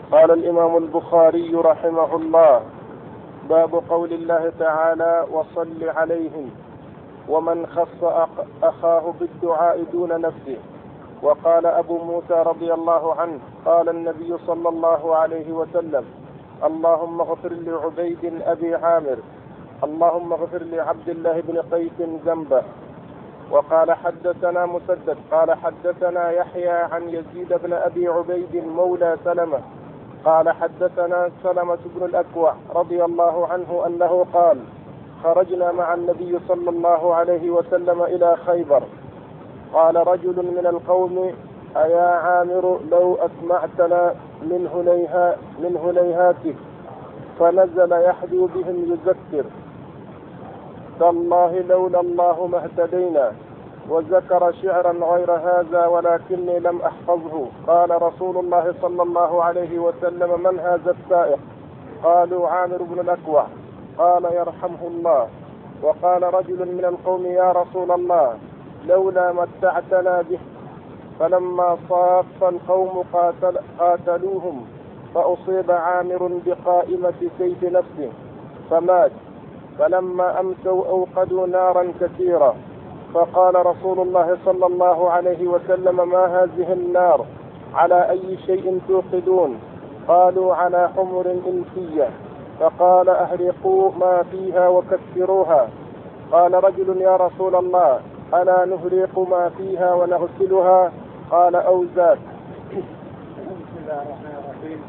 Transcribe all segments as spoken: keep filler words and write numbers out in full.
قال الإمام البخاري رحمه الله: باب قول الله تعالى: وصل عليهم، ومن خص أخاه بالدعاء دون نفسه. وقال أبو موسى رضي الله عنه: قال النبي صلى الله عليه وسلم: اللهم اغفر لعبيد أبي عامر، اللهم اغفر لعبد الله بن قيس ذنبه. وقال حدثنا مسدد قال حدثنا يحيى عن يزيد بن أبي عبيد مولى سلمة قال حدثنا سلمة بن الأكوع رضي الله عنه أنه قال: خرجنا مع النبي صلى الله عليه وسلم إلى خيبر. قال رجل من القوم: أيا عامر لو أسمعتنا من هنيها من هنيهاتك. فنزل يحدو بهم يذكر: تالله لولا الله ما اهتدينا. وذكر شعرا غير هذا ولكني لم أحفظه. قال رسول الله صلى الله عليه وسلم: من هذا السائق؟ قالوا: عامر بن الأكوع. قال: يرحمه الله. وقال رجل من القوم: يا رسول الله لولا متعتنا به. فلما صاف القوم قاتل قاتلوهم فأصيب عامر بقائمة سيف نفسه فمات. فلما أمسوا أوقدوا نارا كثيرة، فقال رسول الله صلى الله عليه وسلم: ما هذه النار؟ على أي شيء توقدون؟ قالوا: على حمر إنسية. فقال: أهرقوا ما فيها وكسروها. قال رجل: يا رسول الله ألا نهرق ما فيها ونغسلها؟ قال: أوزاد. بسم الله الرحمن الرحيم.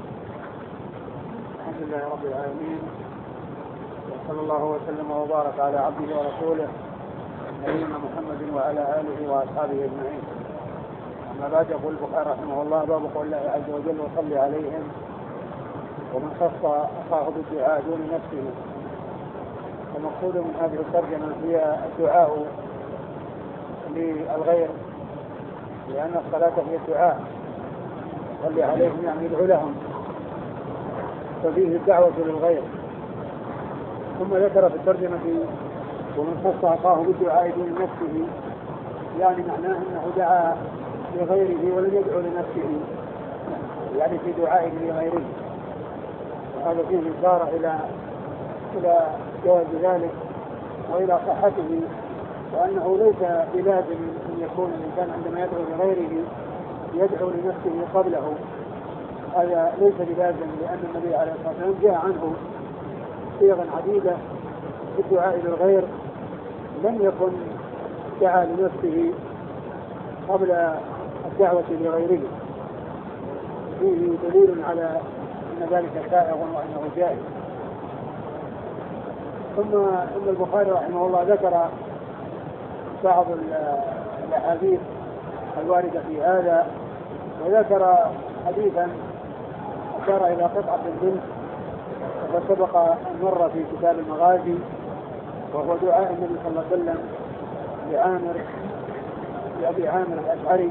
الحمد لله رب العالمين، وصلى الله وسلم وبارك على عبده ورسوله نبينا محمد وعلى آله وأصحابه أجمعين. أما بعد، يقول البخاري رحمه الله: باب قول الله عز وجل: وصل عليهم، ومن خص أخاه بالدعاء دون نفسه. المقصود من هذه الترجمة هي الدعاء للغير، لأن الصلاة هي الدعاء. صل عليهم يعني يدعو لهم، ففيه الدعوة للغير. ثم ذكر في الترجمة: ومن خص أخاه بالدعاء دون نفسه، يعني معناه أنه دعا لغيره ولم يدعو لنفسه، يعني في دعائه لغيره. وهذا فيه إشارة إلى إلى جواز ذلك وإلى صحته، وأنه ليس بلازم أن يكون الإنسان عندما يدعو لغيره يدعو لنفسه قبله. هذا ليس بلازم، لأن النبي عليه الصلاة والسلام جاء عنه صيغ عديدة في الدعاء للغير، لم يكن دعا لنفسه قبل الدعوة لغيره. فيه دليل على أن ذلك سائغ وأنه جائز. ثم إن البخاري رحمه الله ذكر بعض الأحاديث الواردة في هذا، وذكر حديثا أشار إلى قطعة البنت وقد سبق أن مر في كتاب المغازي، وهو دعاء النبي صلى الله عليه وسلم لعامر لأبي عامر الأشعري،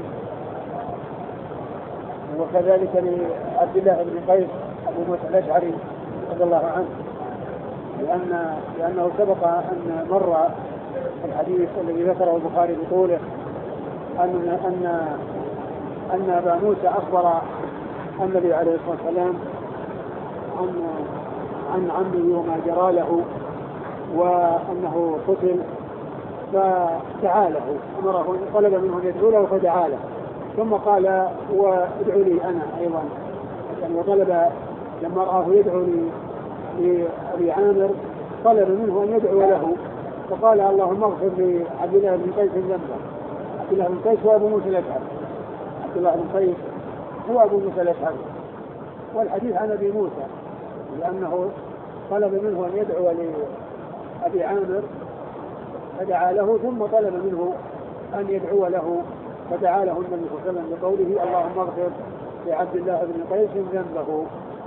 وكذلك لعبد الله بن قيس أبو موسى الأشعري رضي الله عنه، لأن لأنه سبق أن مر الحديث الذي ذكره البخاري بطوله أن أن أن أبا موسى أخبر النبي عليه الصلاة والسلام عن عن عمه وما جرى له، وأنه قتل، فدعا له، أمره طلب منه أن يدعو له فدعا له، ثم قال: وادعو لي أنا أيضا. يعني وطلب لما رآه يدعو لأبي عامر طلب منه أن يدعو له، فقال: اللهم اغفر لعبد الله بن قيس ذنبه. عبد الله بن قيس هو أبو موسى الأشعري. عبد الله بن قيس هو أبو موسى الأشعري، والحديث عن أبي موسى، لأنه طلب منه أن يدعو لأبي عامر فدعا له، ثم طلب منه أن يدعو له فدعا له النبي صلى الله عليه وسلم بقوله: اللهم اغفر لعبد الله بن قيس ذنبه.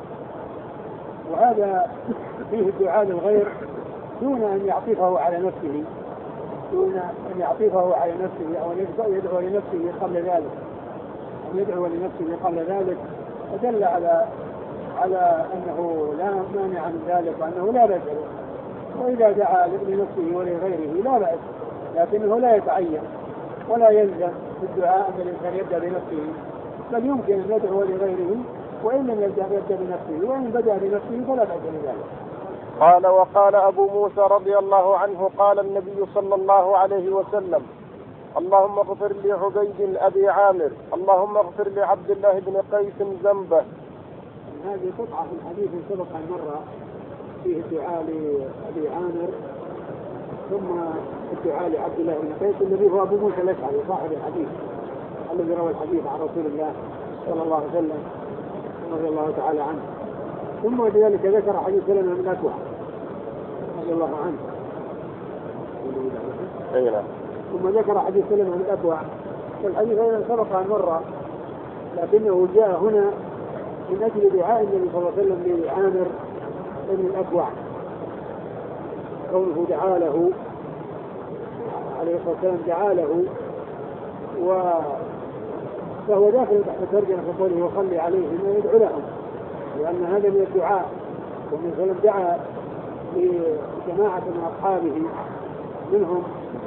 وهذا فيه الدعاء للغير دون أن يعطفه على نفسه، دون أن يعطفه على نفسه أو أن يدعو لنفسه قبل ذلك، أن يدعو لنفسه قبل ذلك، فدل على على أنه لا مانع من ذلك وأنه لا بأس. وإذا دعا لنفسه ولغيره لا بأس، لكنه لا يتعين ولا يلزم في الدعاء أن الإنسان يبدأ بنفسه، بل يمكن أن يدعو لغيره وإن لم يبدأ يبدأ بنفسه، وإن بدأ بنفسه فلا بأس بذلك. قال وقال أبو موسى رضي الله عنه قال النبي صلى الله عليه وسلم اللهم اغفر لعبيد أبي عامر اللهم اغفر لعبد الله بن قيس ذنبه. هذه قطعة في الحديث سبق أن مر فيه الدعاء لأبي عامر ثم الدعاء لعبد الله بن قيس الذي هو أبو موسى الأشعري صاحب الحديث الذي روى الحديث عن رسول الله صلى الله عليه وسلم رضي الله تعالى عنه. ثم بذلك ذكر حديث سلمة بن الأكوع رضي الله عنه. أيوة. ثم ذكر حديث سلمة بن الأكوع والحديث أيضا سبق أن مر لكنه جاء هنا من أجل دعاء النبي صلى الله عليه وسلم لعامر بن الأكوع كونه دعا له عليه الصلاة والسلام دعا له و فهو داخل تحت ترجمة في قوله وصلي عليهم ويدعو لهم لأن هذا من الدعاء ومن سلم دعا لجماعة من أصحابه منهم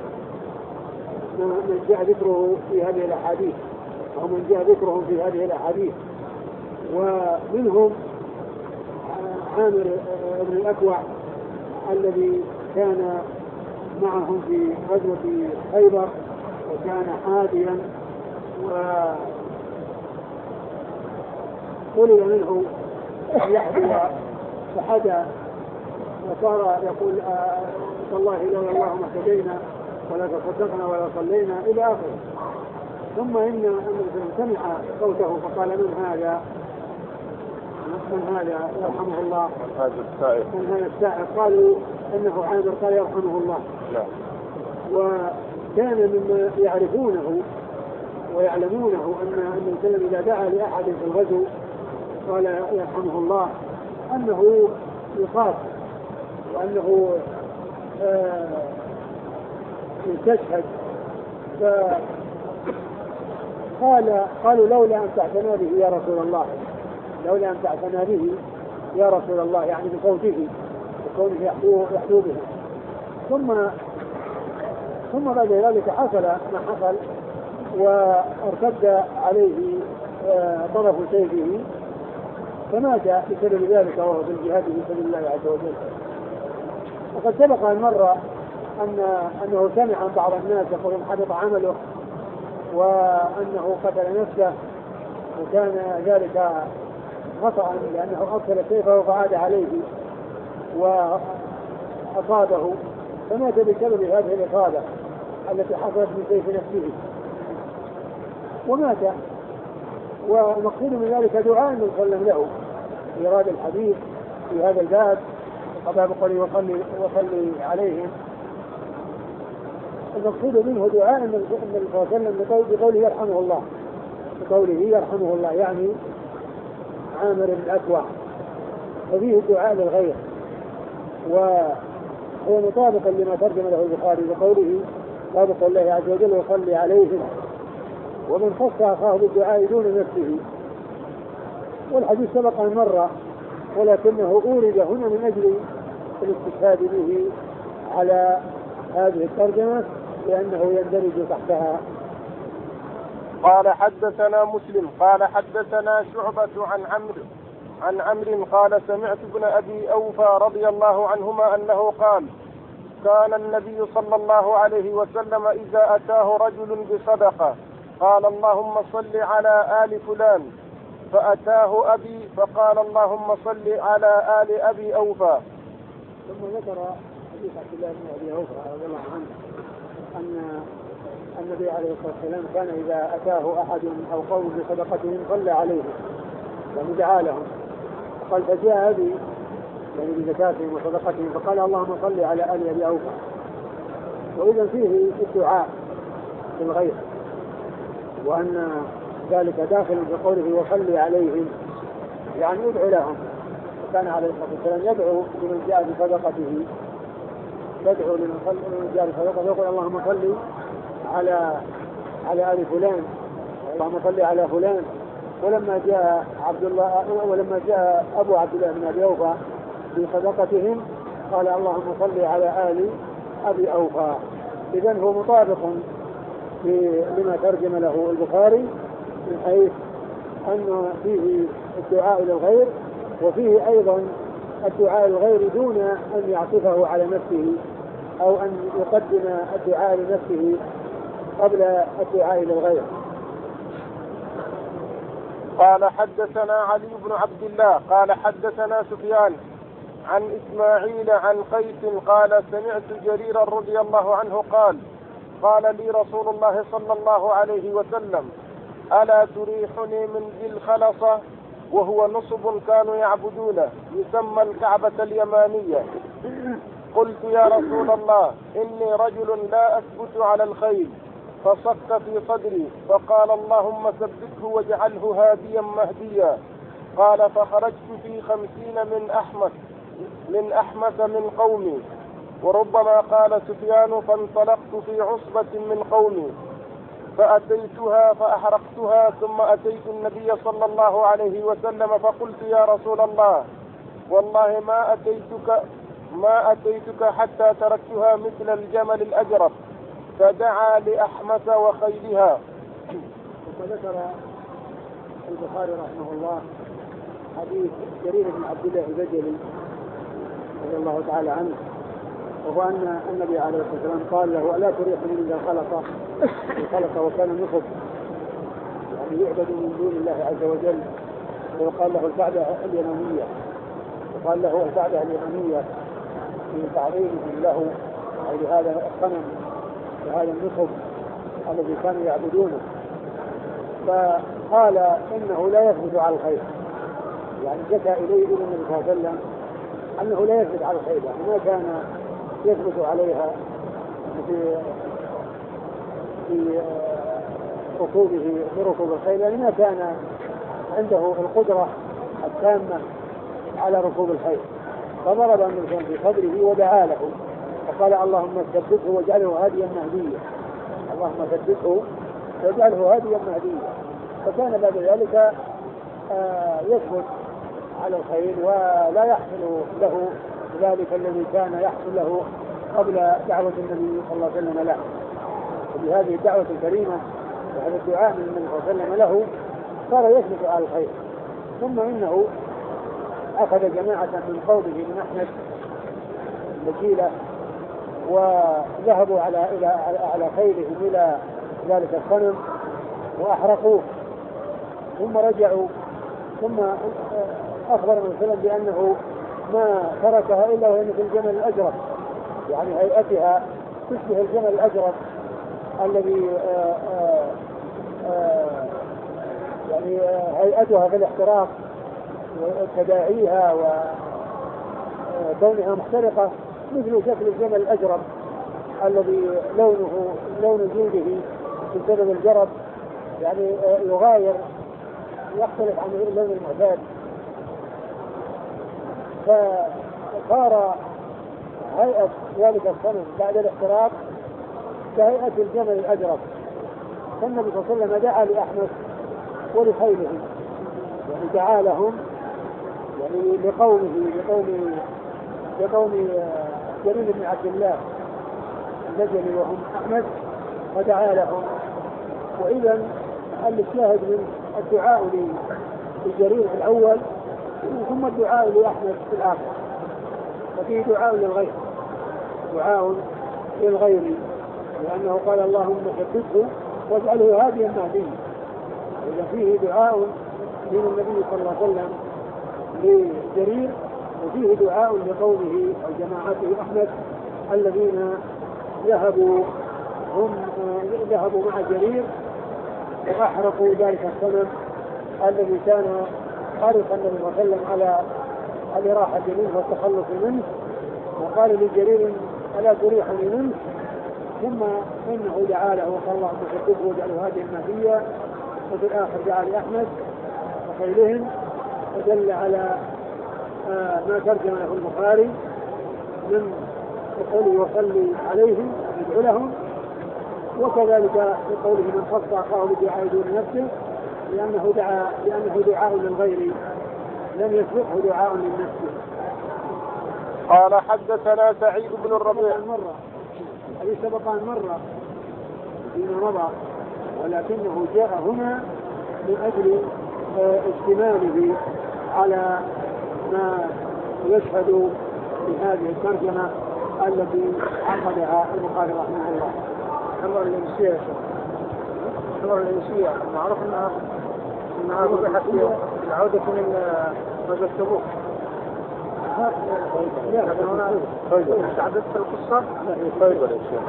من جاء ذكره في هذه الأحاديث أو من جاء ذكرهم في هذه الأحاديث ومنهم عامر بن الأكوع الذي كان معهم في غزوة خيبر وكان حاديا وطلب منه يحدو فحدى وصار يقول والله لولا الله ما اهتدينا ولا تصدقنا ولا صلينا إلى آخره. ثم إن النبي سمع صوته فقال من هذا من هذا يرحمه الله هذا السائل من هذا السائل قالوا إنه عامر قال يرحمه الله. لا. وكان مما يعرفونه ويعلمونه أن الإنسان إذا دعا لأحد في الغزو قال يرحمه الله أنه يخاف وأنه آه يستشهد. فقال قالوا لولا أن تعتنى به يا رسول الله لولا أن تعتنى به يا رسول الله يعني بصوته وكونه يحدو به. ثم ثم بعد ذلك حصل ما حصل وارتد عليه طرف سيفه فمات بسبب ذلك وهو في الجهاد في سبيل الله عز وجل. وقد سبق أن مر أن أنه سمع عن بعض الناس يقولون حبط عمله وأنه قتل نفسه وكان ذلك خطأ لأنه أرسل سيفه فعاد عليه وأصابه فمات بسبب هذه الإصابة التي حصلت من سيف نفسه ومات. والمقصود من ذلك دعاء النبي صلى الله عليه وسلم له في هذا الحديث في هذا الباب قبل بقوله وصلي وصلي عليهم. المقصود منه دعاء النبي صلى الله عليه وسلم بقوله يرحمه الله بقوله يرحمه الله يعني عامر بن الأكوع وفيه الدعاء للغير وهو مطابق لما ترجم له البخاري بقوله طابق الله عز وجل وصلي عليهم ومن خص أخاه بالدعاء دون نفسه. والحديث سبق أن مر ولكنه أورد هنا من أجل الاستشهاد به على هذه الترجمة لأنه يندرج تحتها. قال حدثنا مسلم قال حدثنا شعبة عن عمرو عن عمرو قال سمعت ابن أبي أوفى رضي الله عنهما أنه قال كان النبي صلى الله عليه وسلم إذا أتاه رجل بصدقة قال اللهم صل على آل فلان فأتاه أبي فقال اللهم صل على آل أبي أوفى. ثم ذكر حديث عبد الله بن أبي أوفى رضي الله عنه أن النبي عليه الصلاة والسلام كان إذا أتاه أحد أو قوم بصدقتهم صلى عليهم يعني دعا لهم قال فجاء أبي يعني بزكاتهم وصدقتهم فقال اللهم صل على آل أبي أوفى. وإذا فيه الدعاء بالغير وأن ذلك داخل في قوله وصلي عليهم يعني يدعو لهم. وكان عليه الصلاة والسلام يدعو لمن جاء بصدقته يدعو لمن جاء بصدقته يقول اللهم صل على على آل فلان اللهم صل على فلان. ولما جاء عبد الله ولما جاء أبو عبد الله بن أبي أوفى بصدقتهم قال اللهم صل على آل أبي أوفى. إذن هو مطابق لما ترجم له البخاري من حيث أن فيه الدعاء للغير، وفيه أيضا الدعاء للغير دون أن يعطفه على نفسه أو أن يقدم الدعاء لنفسه قبل الدعاء للغير. قال حدثنا علي بن عبد الله قال حدثنا سفيان عن إسماعيل عن قيس قال سمعت جريرا رضي الله عنه قال قال لي رسول الله صلى الله عليه وسلم ألا تريحني من ذي الخلصة، وهو نصب كانوا يعبدونه يسمى الكعبة اليمانية. قلت يا رسول الله إني رجل لا أثبت على الخيل، فصك في صدري، فقال اللهم ثبته واجعله هاديا مهديا. قال فخرجت في خمسين من أحمس من أحمس من قومي. وربما قال سفيان فانطلقت في عصبة من قومي فأتيتها فأحرقتها، ثم أتيت النبي صلى الله عليه وسلم فقلت يا رسول الله والله ما أتيتك ما أتيتك حتى تركتها مثل الجمل الأجرب، فدعا لأحمس وخيلها. وذكر البخاري رحمه الله حديث جرير بن عبد الله البجلي رضي الله تعالى عنه، وهو أن النبي عليه الصلاة والسلام قال له ألا تريحني من الخلطة. الخلطة وكان نصب يعني يعبد من دون الله عز وجل، وقال له الكعبة اليمانية، وقال له الكعبة اليمانية في تعظيمهم له أو لهذا الصنم لهذا النصب الذي كانوا يعبدونه. فقال إنه لا يثبت على الخير، يعني جاء إليه إلى النبي صلى الله عليه وسلم أنه لا يثبت على الخير، يعني ما كان يثبت عليها في في ركوبه بركوب الخيل، يعني ما كان عنده القدرة التامة على ركوب الخيل. فضرب النبي في صدره ودعا له وقال اللهم ثبته واجعله هاديا مهديا، اللهم ثبته واجعله هاديا مهديا. فكان بعد ذلك يثبت على الخيل ولا يحصل له ذلك الذي كان يحصل له قبل دعوة النبي صلى الله عليه وسلم له. وبهذه الدعوة الكريمة وهذا الدعاء من النبي صلى الله عليه وسلم له صار يثبت على الخير. ثم إنه أخذ جماعة من قومه من أحمد المكيلة وذهبوا على إلى على خيلهم إلى ذلك الصنم وأحرقوه، ثم رجعوا، ثم أخبر النبي صلى الله عليه وسلم بأنه ما تركها إلا وهي مثل الجمل الأجرب، يعني هيئتها تشبه الجمل الأجرب الذي آآ آآ آآ يعني هيئتها في الاحتراق وتداعيها وكونها محترقة مثل شكل الجمل الأجرب الذي لونه لون جلده بسبب الجرب يعني يغاير يختلف عن اللون المعتاد. فصار هيئة ذلك الصنم بعد الاحتراق كهيئة الجمل الأجرب. فالنبي صلى الله عليه وسلم دعا لأحمد ولخيله، يعني دعا لهم يعني لقومه لقوم لقوم جرير بن عبد الله البجلي وهم أحمد، ودعا لهم. وإذا الشاهد من الدعاء لجرير في الأول ثم الدعاء لأحمد في الآخر، وفيه دعاء للغير دعاء للغير لأنه قال اللهم ثبته واجعله هاديا مهديا. إذا فيه دعاء من النبي صلى الله عليه وسلم لجرير، وفيه دعاء لقومه أو جماعته أحمد الذين ذهبوا هم ذهبوا مع جرير وأحرقوا ذلك الصنم الذي كان حرص النبي صلى الله عليه وسلم على الإراحة منه والتخلص منه، وقال لجرير ألا تريحني منه. ثم إنه دعا له وقال اللهم ثبته واجعله هاديا مهديا. وفي الآخر دعا لأحمد وخيلهم، ودل على آه ما ترجم له البخاري من قوله وصلي عليهم يدعو لهم، وكذلك في قوله من خص أخاه بدعاء دون نفسه لأنه دعا لأنه دعاء للغير لم يسبقه دعاء للنفس. قال حدثنا سعيد بن الربيع مرة هذه سبقان مرة فيما مضى، ولكنه جاء هنا من أجل اشتماله على ما يشهد في هذه الترجمة التي عقدها البخاري رحمه الله. أمر الإنسية أمر الإنسية معروف أنها أنها وضحت في العودة من غزوة تبوك. لكن هنا تعددت القصة خيبر يا شيخ.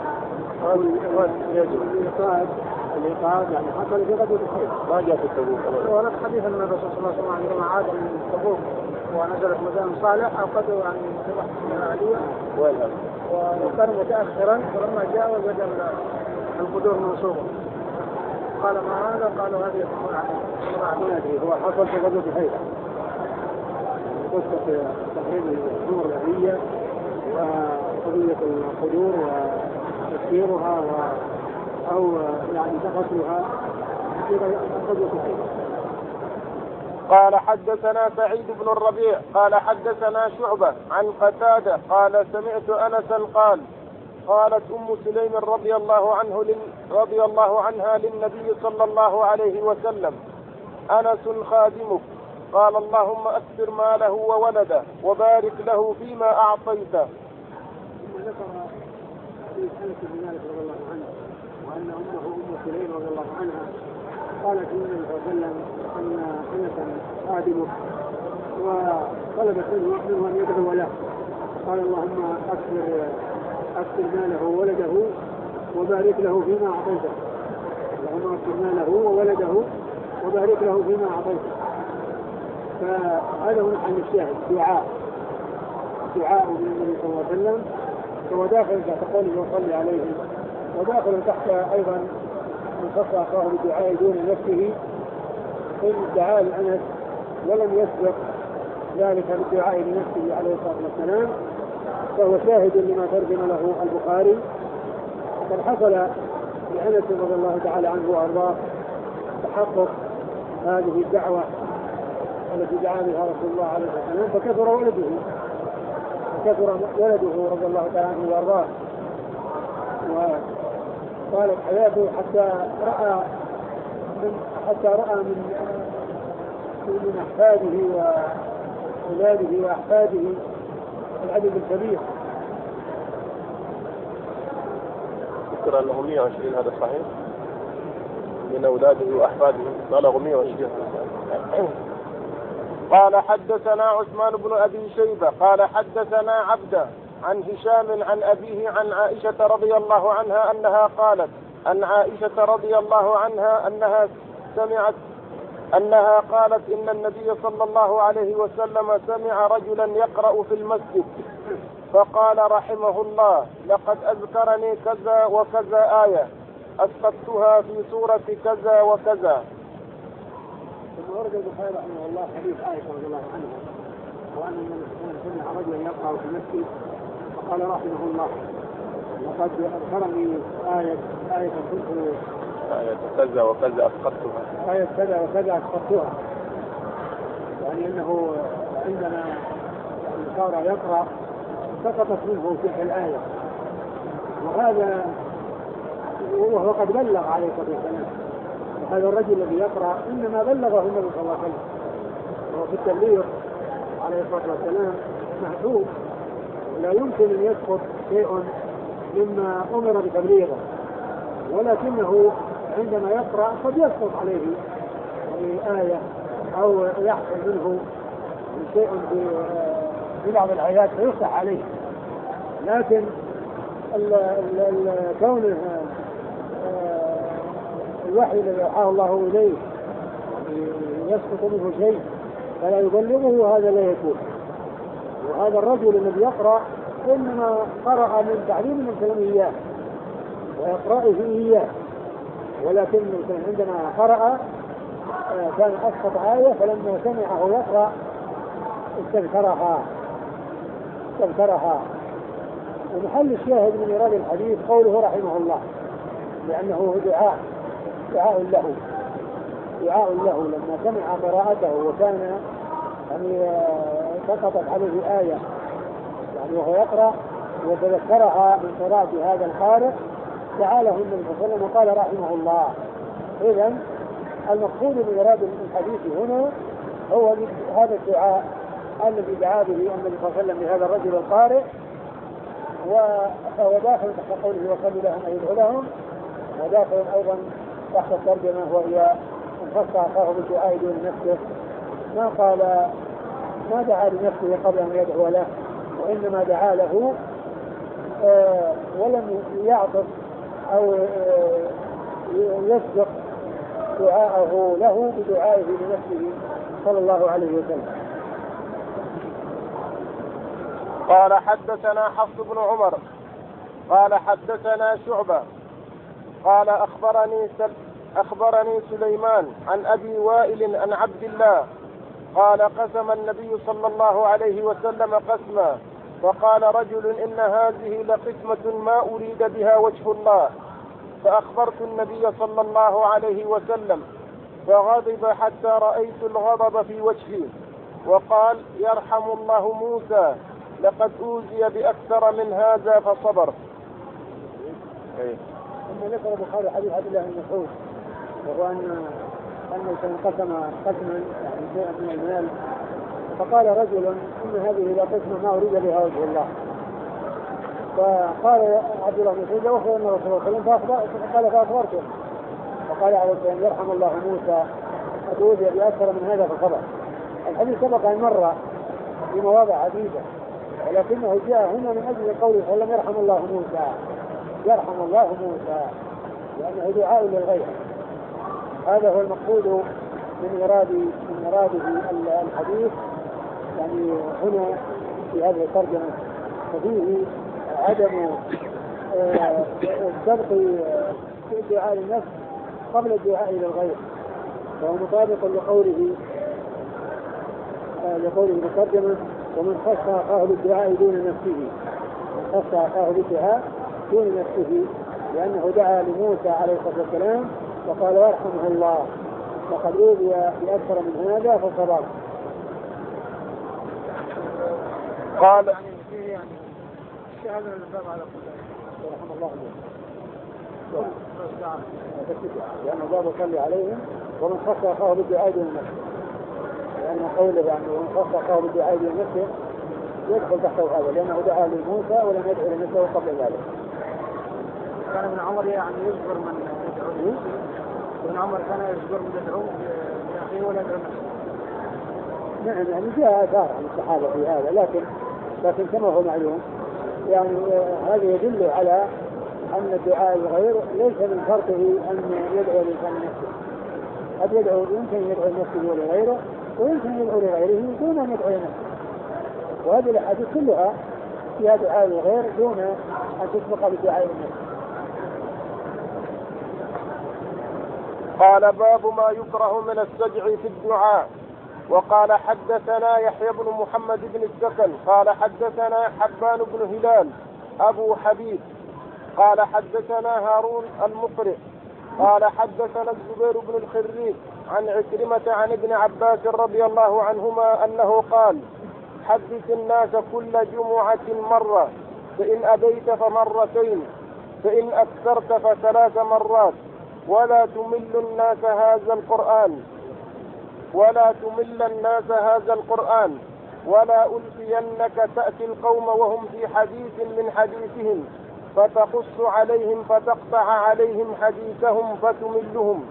الإيقاد الإيقاد يعني حصل في غزوة خيبر ما جاء في تبوك. ورد حديث أن الرسول صلى الله عليه وسلم عندما عاد من تبوك ونزل في مدينة صالح أوقدوا عن سبح العالية وكان متأخرا ولما جاء وجد القدور منصوبة. قال ما هذا؟ قالوا هذه تكون عليه. هو حصل في غزوة خيبر قصة تحريم الأمور الأهلية وقضية القدور وتسييرها أو يعني تقتلها في غزوة خيبر. قال حدثنا سعيد بن الربيع قال حدثنا شعبة عن قتادة قال سمعت أنسا قال قالت أم سليم رضي الله عنه لل... رضي الله عنها للنبي صلى الله عليه وسلم أنس خادمك قال اللهم أكثر ماله وولده وبارك له فيما أعطيته. ثم ذكر حديث أنس بن مالك رضي الله عنه وأن أمه أم سليم رضي الله عنها قالت للنبي صلى الله عليه وسلم أن أنسا خادمك وطلبت منه أن يدعو له قال اللهم أكثر أكثر ماله وولده وبارك له فيما أعطيته. اللهم أكثر ماله وولده وبارك له فيما أعطيته. فهذا هو محل الشاهد دعاء دعاء من النبي صلى الله عليه وسلم هو داخل تحت قوله وصلي عليه وداخل تحت أيضا من خص أخاه بالدعاء دون نفسه إن دعاء لأنس ولم يسبق ذلك بالدعاء لنفسه عليه الصلاة والسلام فهو شاهد لما ترجم له البخاري. قد حصل لأنس رضي الله تعالى عنه وأرضاه تحقق هذه الدعوة التي دعا بها رسول الله عليه الصلاة والسلام فكثر ولده فكثر ولده رضي الله تعالى عنه وأرضاه وطالت حياته حتى رأى من حتى رأى من من أحفاده وأولاده وأحفاده العدد الكبير. ذكر أنه مئة وعشرين هذا صحيح من أولاده وأحفاده بلغوا مئة وعشرين. قال حدثنا عثمان بن أبي شيبة قال حدثنا عبده عن هشام عن أبيه عن عائشة رضي الله عنها أنها قالت عن عائشة رضي الله عنها أنها سمعت أنها قالت إن النبي صلى الله عليه وسلم سمع رجلا يقرأ في المسجد فقال رحمه الله لقد أذكرني كذا وكذا آية أسقطتها في سورة كذا وكذا. ثم ورد البخاري رحمه الله حديث عائشة رضي الله عنها وأن النبي صلى الله عليه وسلم سمع رجلا يقرأ في المسجد فقال رحمه الله لقد أذكرني آية آية كنت آية كذا وكذا أسقطتها آية كذا وكذا أسقطتها يعني أنه عندما صار يقرأ سقطت منه تلك الآية وهذا وهو قد بلغ عليه الصلاة والسلام. وهذا الرجل الذي يقرأ إنما بلغه النبي صلى الله عليه وسلم وهو في التبليغ عليه الصلاة والسلام محدود لا يمكن أن يسقط شيء مما أمر بتبليغه ولكنه عندما يقرأ قد يسقط عليه آية أو يحصل منه شيء في بعض الآيات فيفتح عليه لكن كونه الوحي الذي أوحاه الله إليه يسقط منه شيء فلا يبلغه هذا لا يكون. وهذا الرجل الذي يقرأ إنما قرأ من تعليم من كلام إياه وإقرائه إياه ولكن عندما قرأ كان أسقط آية فلما سمعه يقرأ استذكرها استذكرها. ومحل الشاهد من إيراد الحديث قوله رحمه الله لأنه دعاء دعاء له دعاء له لما سمع قراءته وكان يعني سقطت عليه آية يعني وهو يقرأ وتذكرها من قراءة هذا القارئ دعا له النبي صلى الله عليه وسلم وقال رحمه الله. إذن المقصود من إرادة الحديث هنا هو هذا الدعاء الذي دعا به النبي صلى الله عليه وسلم لهذا الرجل القارئ، وهو داخل تحت قوله وصلوا لهم أي يدعو لهم، وداخل أيضا تحت الترجمة وهي من خص أخاه بالدعاء دون نفسه، ما قال ما دعا لنفسه قبل أن يدعو له، وإنما دعا له آه ولم يعطف أو آه يسبق دعاءه له بدعائه لنفسه صلى الله عليه وسلم. قال حدثنا حفص بن عمر قال حدثنا شعبة قال أخبرني سل أخبرني سليمان عن أبي وائل عن عبد الله قال قسم النبي صلى الله عليه وسلم قسما فقال رجل إن هذه لقسمة ما أريد بها وجه الله، فأخبرت النبي صلى الله عليه وسلم فغضب حتى رأيت الغضب في وجهي وقال يرحم الله موسى لقد أوذي بأكثر من هذا فصبر. ثم ذكر البخاري حديث عبد الله بن مسعود وهو أن أنه انقسم قسما يعني شيئا من المال، فقال رجل إن هذه لقسمة ما أريد بها وجه الله، فقال عبد الله بن مسعود أخبر أن رسول الله صلى الله عليه وسلم قال فأخبرته، فقال عليه السلام يرحم الله موسى قد أوذي بأكثر من هذا فصبر. الحديث سبق أن مر في مواضع عديدة، ولكنه جاء هنا من أجل قوله صلى الله عليه وسلم يرحم الله موسى يرحم الله موسى لأنه دعاء للغير. هذا هو المقصود من إراد من إراده الحديث يعني هنا في هذه الترجمة، ففيه عدم سبق الدعاء للنفس قبل الدعاء للغير، وهو مطابق لقوله لقوله المترجمة ومن خص أخاه بالدعاء دون نفسه، من خص أخاه بالدعاء دون نفسه، لأنه دعا لموسى عليه الصلاة والسلام وقال يرحمه الله وقد أوذي بأكثر من هذا فصبر. قال يعني فيه يعني الشهادة للباب على قدام رحمه الله لأنه باب صلي عليهم ومن خص أخاه بالدعاء دون نفسه، لأن قوله يعني ومن خص أخاه بالدعاء دون نفسه يدخل تحته هذا، لأنه دعا لموسى ولم يدعو لنفسه قبل ذلك. كان ابن عمر يعني يجبر من يدعو، ابن عمر كان يجبر من يدعو لأخيه ولا يدعو نفسه. نعم يعني جاء آثار عن الصحابة في هذا، لكن لكن كما هو معلوم يعني هذا يدل على أن الدعاء للغير ليس من شرطه أن يدعو لإنسان نفسه، قد يدعو يمكن يدعو لنفسه ولغيره ويمكن يدعو لغيره دون أن يدعو لنفسه، وهذه الأحاديث كلها فيها دعاء للغير دون أن تسبق بدعاء للنفس. قال باب ما يكره من السجع في الدعاء. وقال حدثنا يحيى بن محمد بن السكن قال حدثنا حبان بن هلال أبو حبيب قال حدثنا هارون المقرئ قال حدثنا الزبير بن الخريج عن عكرمة عن ابن عباس رضي الله عنهما أنه قال حدث الناس كل جمعة مرة، فإن أبيت فمرتين، فإن أكثرت فثلاث مرات، ولا تمل الناس هذا القرآن ولا تمل الناس هذا القرآن ولا ألفينك تأتي القوم وهم في حديث من حديثهم فتقص عليهم فتقطع عليهم حديثهم فتملهم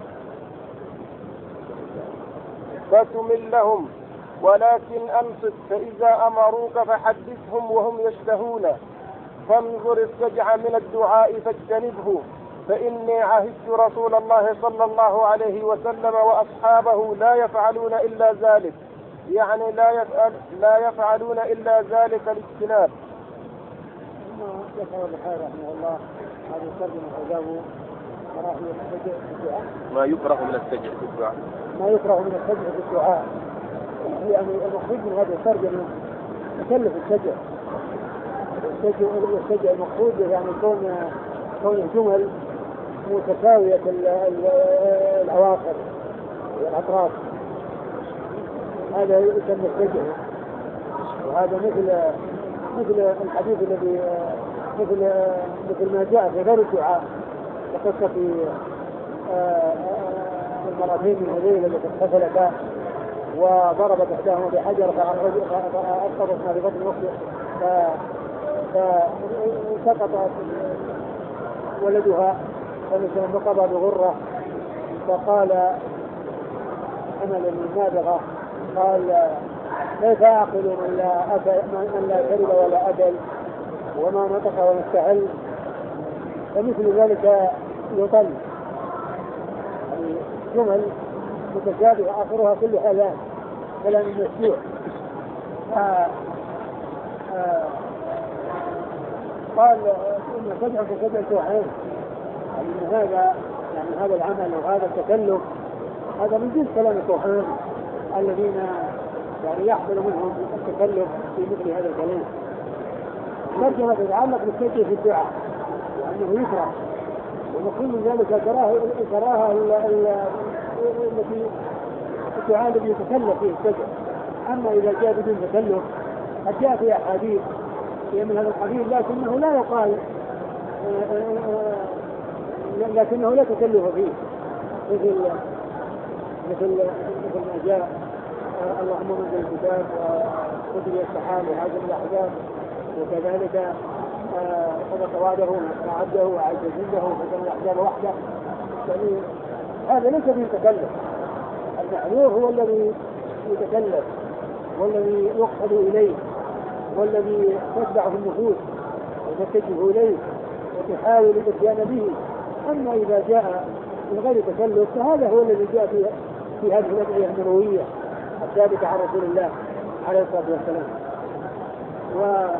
فتملهم ولكن أنصت، فإذا أمروك فحدثهم وهم يشتهون، فانظر السجع من الدعاء فاجتنبه، فإني عهدت رسول الله صلى الله عليه وسلم وأصحابه لا يفعلون إلا ذلك، يعني لا يفعل لا يفعلون إلا ذلك الاجتناب. ثم ذكر البخاري رحمه الله هذه الترجمة عذابه ما يكره من السجع في الدعاء ما يكره من السجع في الدعاء يعني المقصود من هذه الترجمة تكلف السجع السجع السجع المقصود يعني كون كون جمل متساوية الأواخر والأطراف، هذا يسمى السجع. وهذا مثل مثل الحديث الذي مثل مثل ما جاء في غير الدعاء، قصة في المرأتين من هذين التي اغتسلتا وضربت إحداهما بحجر فأسقطتها ببطن أخته فسقطت ولدها فانتقض بغرة، فقال أنا لمن نابغة قال كيف أعقل من لا أكل من لا شرب ولا أكل وما نطق وما استحل، فمثل ذلك يطل يعني جمل متشابهة آخرها كل هذا كلام مسموع. قال إن سبع كسبع سوحين، يعني إن هذا يعني هذا العمل وهذا التكلف هذا من جنس كلام السوحين الذين يعني يحصل منهم التكلف في مثل هذا الكلام. ترجمة تتعلق بالسجع في الدعاء وأنه يكره، ونقول من ذلك كراهة التي الدعاء الذي يتكلف فيه السجع. أما إذا جاء بدون تكلف قد جاء في أحاديث من هذا القبيل لكنه لا يقال لكنه لا تكلف فيه، مثل مثل مثل ما جاء اللهم انزل الكتاب وقدر السحاب وهذا الأحزاب، وكذلك صدق وعده وعده وعز جنده وفتن الأحزاب وحده. يعني هذا ليس فيه تكلف، المحذور هو الذي يتكلف والذي يقصد إليه والذي تتبعه النفوس وتتجه إليه وتحاول الاتيان به. أما إذا جاء من غير تكلف فهذا هو الذي جاء في, في هذه الأدعية النبوية الثابتة عن رسول الله عليه الصلاة والسلام. و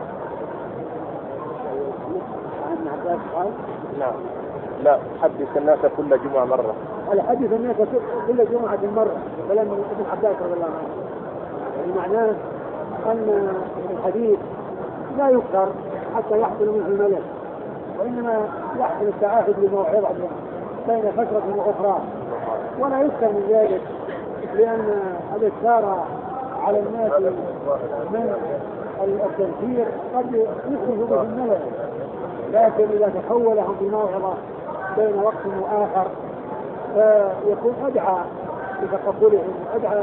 عن عباس قال لا لا حدث الناس كل جمعة مرة، على حدث الناس كل جمعة مرة، كلام ابن عباس رضي الله عنه. يعني معناه أن الحديث لا يكثر حتى يحصل منه الملل، وإنما يحصل التعاهد بموعظة بين فترة وأخرى، ولا يكثر من ذلك، لأن الإكثار على الناس من التنفير قد يحدث به الملل. لكن إذا تحولهم بموعظة بين وقت وآخر فيكون أدعى لتقبلهم، أدعى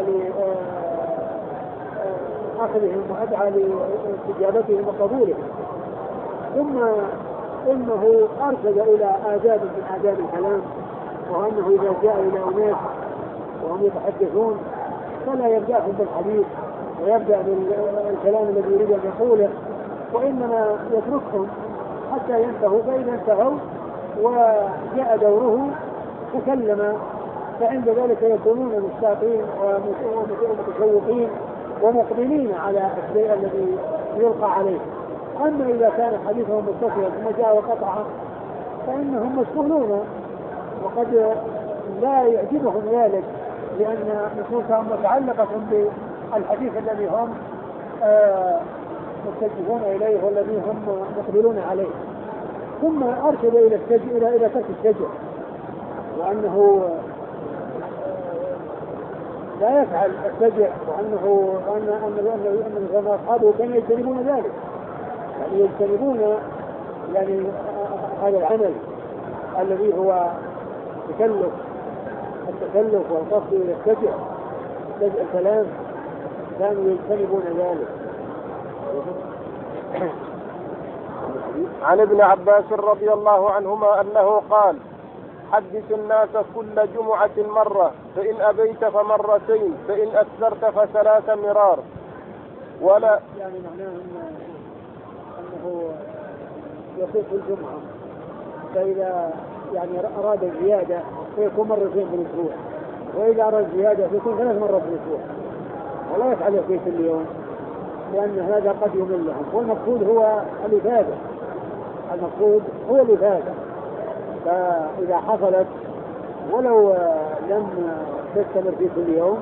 لأخذهم وأدعى لاستجابتهم وقبولهم. ثم إنه أرشد إلى آداب من آداب الكلام، وأنه إذا جاء إلى أناس وهم يتحدثون فلا يبدأهم بالحديث ويبدأ بالكلام الذي يريد أن يقوله، وإنما يتركهم حتى ينتهوا، فإذا انتهوا وجاء دوره تكلم، فعند ذلك يكونون مشتاقين ومتشوقين ومقبلين على الشيء الذي يلقى عليه. أما إذا كان حديثهم متصلا ثم جاء وقطع فإنهم مشغولون، وقد لا يعجبهم ذلك لأن نفوسهم متعلقة بالحديث الذي هم آه متجهون إليه والذي هم مقبلون عليه. ثم أرشد إلى السجع إلى إلى ترك السجع، وأنه لا يفعل السجع، وأنه أن أن أن أن أصحابه كانوا يجتنبون ذلك، يعني يجتنبون يعني هذا العمل الذي هو تكلف التكلف والقصد إلى السجع سجع الكلام، كانوا يجتنبون ذلك. عن ابن عباس رضي الله عنهما أنه قال حدث الناس كل جمعة مرة، فإن أبيت فمرتين، فإن أكثرت فثلاث مرار. ولا يعني معناه أنه يصير في الجمعة، فإذا يعني أراد الزيادة فيكون مرتين في الأسبوع، وإذا أراد الزيادة فيكون ثلاث مرات في الأسبوع، ولا يفعل في كل يوم، لأن هذا قد يملهم. والمقصود هو الإفادة، المقصود هو الإفادة. فإذا حصلت ولو لم تستمر في كل يوم،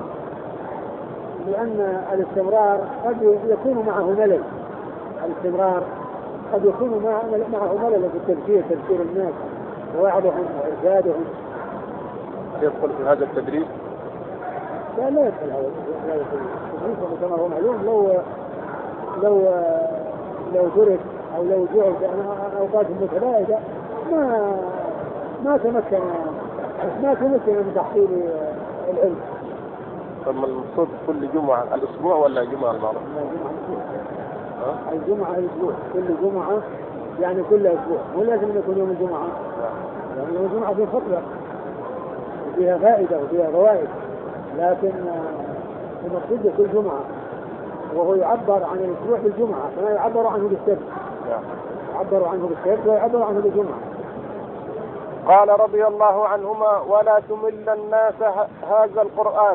لأن الاستمرار قد يكون معه ملل، الاستمرار قد يكون معه ملل في التفكير، تفكير الناس ووعدهم وإرشادهم. يدخل في هذا التدريب؟ لا لا يدخل هذا التدريب كما هو معلوم. لو لو لو ترك أو لو جعل أوقات متباعدة ما ما تمكن ما تمكن من تحصيل العلم. طب ما المقصود كل جمعة الأسبوع ولا جمعة المرة؟ لا جمعة الأسبوع. الجمعة الأسبوع كل جمعة يعني كل أسبوع، مو لازم يكون يوم الجمعة. يعني يوم الجمعة فيه خطبة وفيها فائدة وفيها فوائد، لكن المقصود كل جمعة، وهو يعبر عن الأسبوع بالجمعة كما يعبر عنه بالسبت. يعبر عنه بالسبت ويعبر عنه بالجمعة. قال رضي الله عنهما: ولا تمل الناس هذا القرآن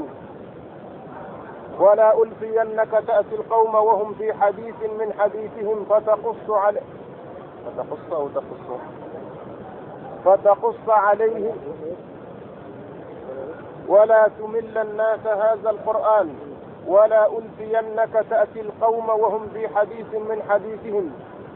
ولا ألفينك تأتي القوم وهم في حديث من حديثهم فتقص عليه فتقص أو تقص فتقص عليهم ولا تمل الناس هذا القرآن ولا ألفينك تأتي القوم وهم في حديث من حديثهم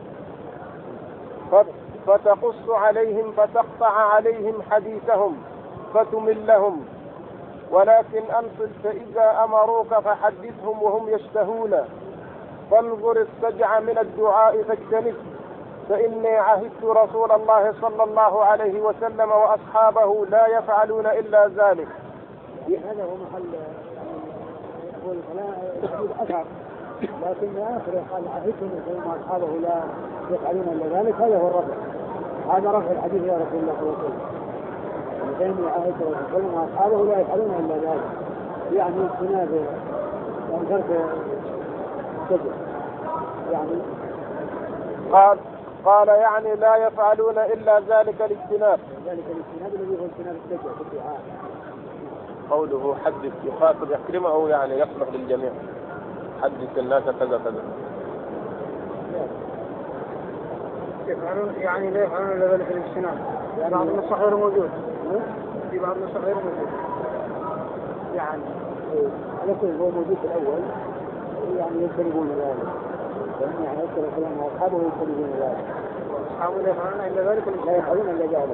فتقص عليهم فتقطع عليهم حديثهم فتملهم، ولكن أنصت فإذا أمروك فحدثهم وهم يشتهون، فانظر السجع من الدعاء فاجتنب، فإني عهدت رسول الله صلى الله عليه وسلم وأصحابه لا يفعلون إلا ذلك. هذا هو محل يقول فلا أثر، لكن آخر قال عهدتهم وأصحابه لا يفعلون إلا ذلك، هذا هو الرفع. هذا رفع الحديث يا رسول الله صلى الله عليه وسلم، فإني عهدت رسول الله صلى الله عليه وسلم وأصحابه لا يفعلون إلا ذلك، يعني اجتناب يعني ترك السجع. يعني قال قال يعني لا يفعلون إلا ذلك الاجتناب، ذلك الاجتناب الذي هو اجتناب السجع في الدعاء. قوله حدث يخاطب يكرمه يعني يصلح للجميع، حدث الناس كذا كذا. يفعلون يعني لا يفعلون إلا ذلك الاجتناب، يعني بعض النصح غير موجود، في بعض النصح غير موجود، يعني على كل هو موجود في الأول، يعني يجتنبون ذلك، يعني يذكر الكلام وأصحابه يجتنبون ذلك، وأصحابه لا يفعلون إلا ذلك لا يفعلون إلا ذلك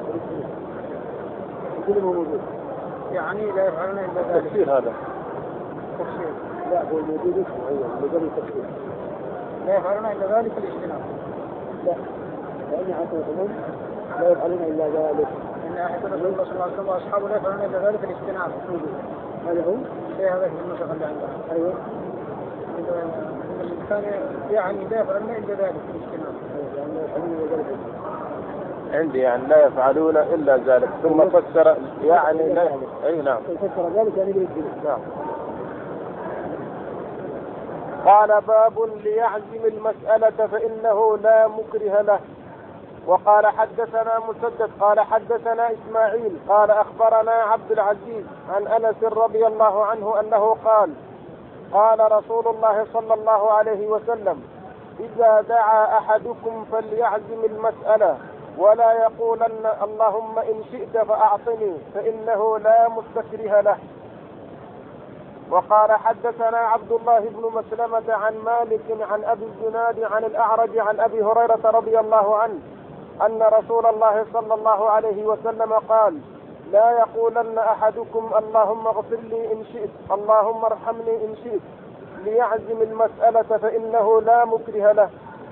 كل ما موجود، يعني لا يفعلون إلا ذلك. تفسير هذا تفسير لا هو الموجود اسمه أول مجرد تفسير، لا يفعلون إلا ذلك الاجتناب. لا لأن حسنهم لا يفعلون إلا ذلك، إن أحد رسول الله صلى الله عليه وسلم وأصحابه لا يفعلون إلا ذلك الاجتناب. هذا هو شيء هذا في النسخ اللي عندنا. أيوه الثاني يعني لا يفعلون إلا ذلك الاجتناب، يعني لا يفعلون إلا ذلك عندي يعني لا يفعلون إلا ذلك، ثم فسر يعني لا أي نعم فسر ذلك يعني بالاجتناب. نعم. قال باب ليعزم المسألة فإنه لا مكره له. وقال حدثنا مسدد قال حدثنا إسماعيل قال أخبرنا عبد العزيز عن أنس رضي الله عنه أنه قال قال رسول الله صلى الله عليه وسلم: إذا دعا أحدكم فليعزم المسألة ولا يقولن اللهم إن شئت فأعطني، فإنه لا مستكره له. وقال حدثنا عبد الله بن مسلمة عن مالك عن أبي الزناد عن الأعرج عن أبي هريرة رضي الله عنه أن رسول الله صلى الله عليه وسلم قال: لا يقولن أحدكم اللهم اغفر لي إن شئت اللهم ارحمني إن شئت، ليعزم المسألة فإنه لا مكره له.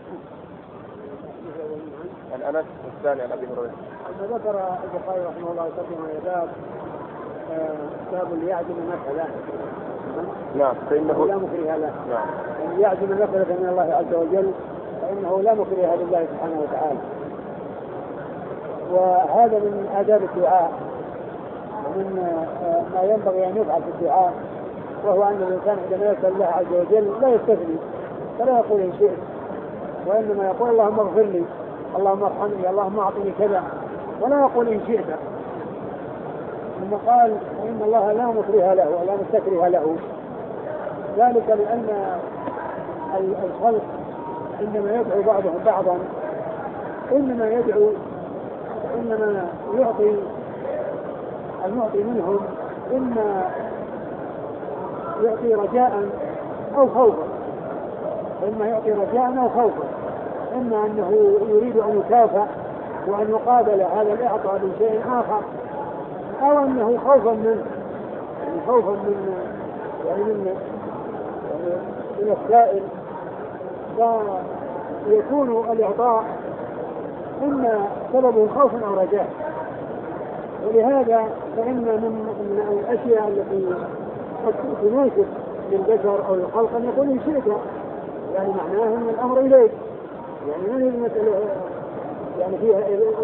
عن أنس الثاني عن أبي هريرة. ذكر البخاري رحمه الله يقدم باب باب ليعزم المسألة. نعم فإنه لا مكره له. نعم يعني يعزم المسألة من الله عز وجل فإنه لا مكره لله سبحانه وتعالى. وهذا من آداب الدعاء ومن ما ينبغي أن يفعل في الدعاء، وهو أن الإنسان عندما يسأل الله عز وجل لا يستثني، فلا يقول إن شئت، وإنما يقول اللهم اغفر لي اللهم ارحمني اللهم أعطني كذا، ولا يقول إن شئت. ثم قال إن الله لا مكره له ولا مستكره له، ذلك لأن الخلق عندما يدعو بعضهم بعضا إنما يدعو إنما يعطي المعطي منهم إما يعطي رجاء أو خوفا، إما يعطي رجاء أو خوفا، إما أنه يريد أن يكافئ وأن يقابل هذا الإعطاء بشيء آخر، أو أنه خوفا منه يعني خوفا من يعني من يعني من السائل، فيكون الإعطاء إما سببه خوف أو رجاء. ولهذا فإن من, من الأشياء التي قد تناسب للبشر أو الخلق أن يقول إن شئت، يعني معناه أن الأمر إليك، يعني ما هي المسألة يعني فيها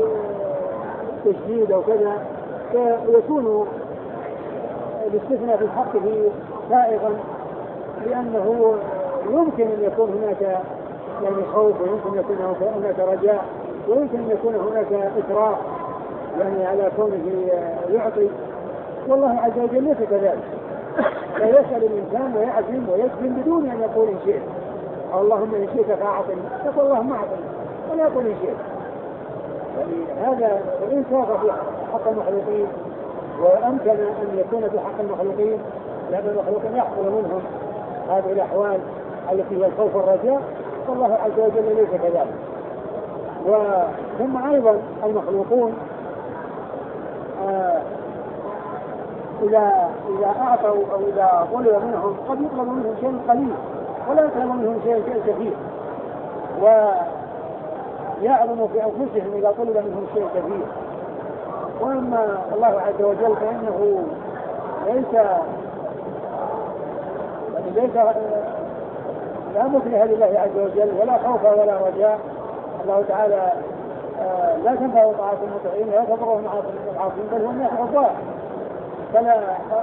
تشديد أو كذا، فيكون الاستثناء في الحق فيه سائغا، لأنه يمكن أن يكون هناك يعني خوف، ويمكن أن يكون هناك رجاء، ويمكن أن يكون هناك إكراه يعني على كونه يعطي، والله عز وجل ليس كذلك. لا يسأل الإنسان ويعزم ويسلم بدون أن يقول إن شئت، اللهم إن شئت فأعطني، يقول اللهم أعطني ولا يقول إن شئت. يعني هذا وإن صار في حق المخلوقين وأمكن أن يكون في حق المخلوقين، لأن المخلوقين يحصل منهم هذه الأحوال التي هي الخوف والرجاء، والله عز وجل ليس كذلك. وثم أيضا المخلوقون آه إذا إذا أعطوا أو إذا طلب منهم قد يطلب منهم شيء قليل ولا يطلب منهم شيء كثير، ويعظم في أنفسهم إذا طلب منهم شيء كثير. وأما الله عز وجل فإنه ليس ليس لا مكره لله عز وجل ولا خوف ولا رجاء. الله تعالى آه لا تنفع طاعة المطيعين ولا تضرهم العاصين، بل هم يحفظون. فلا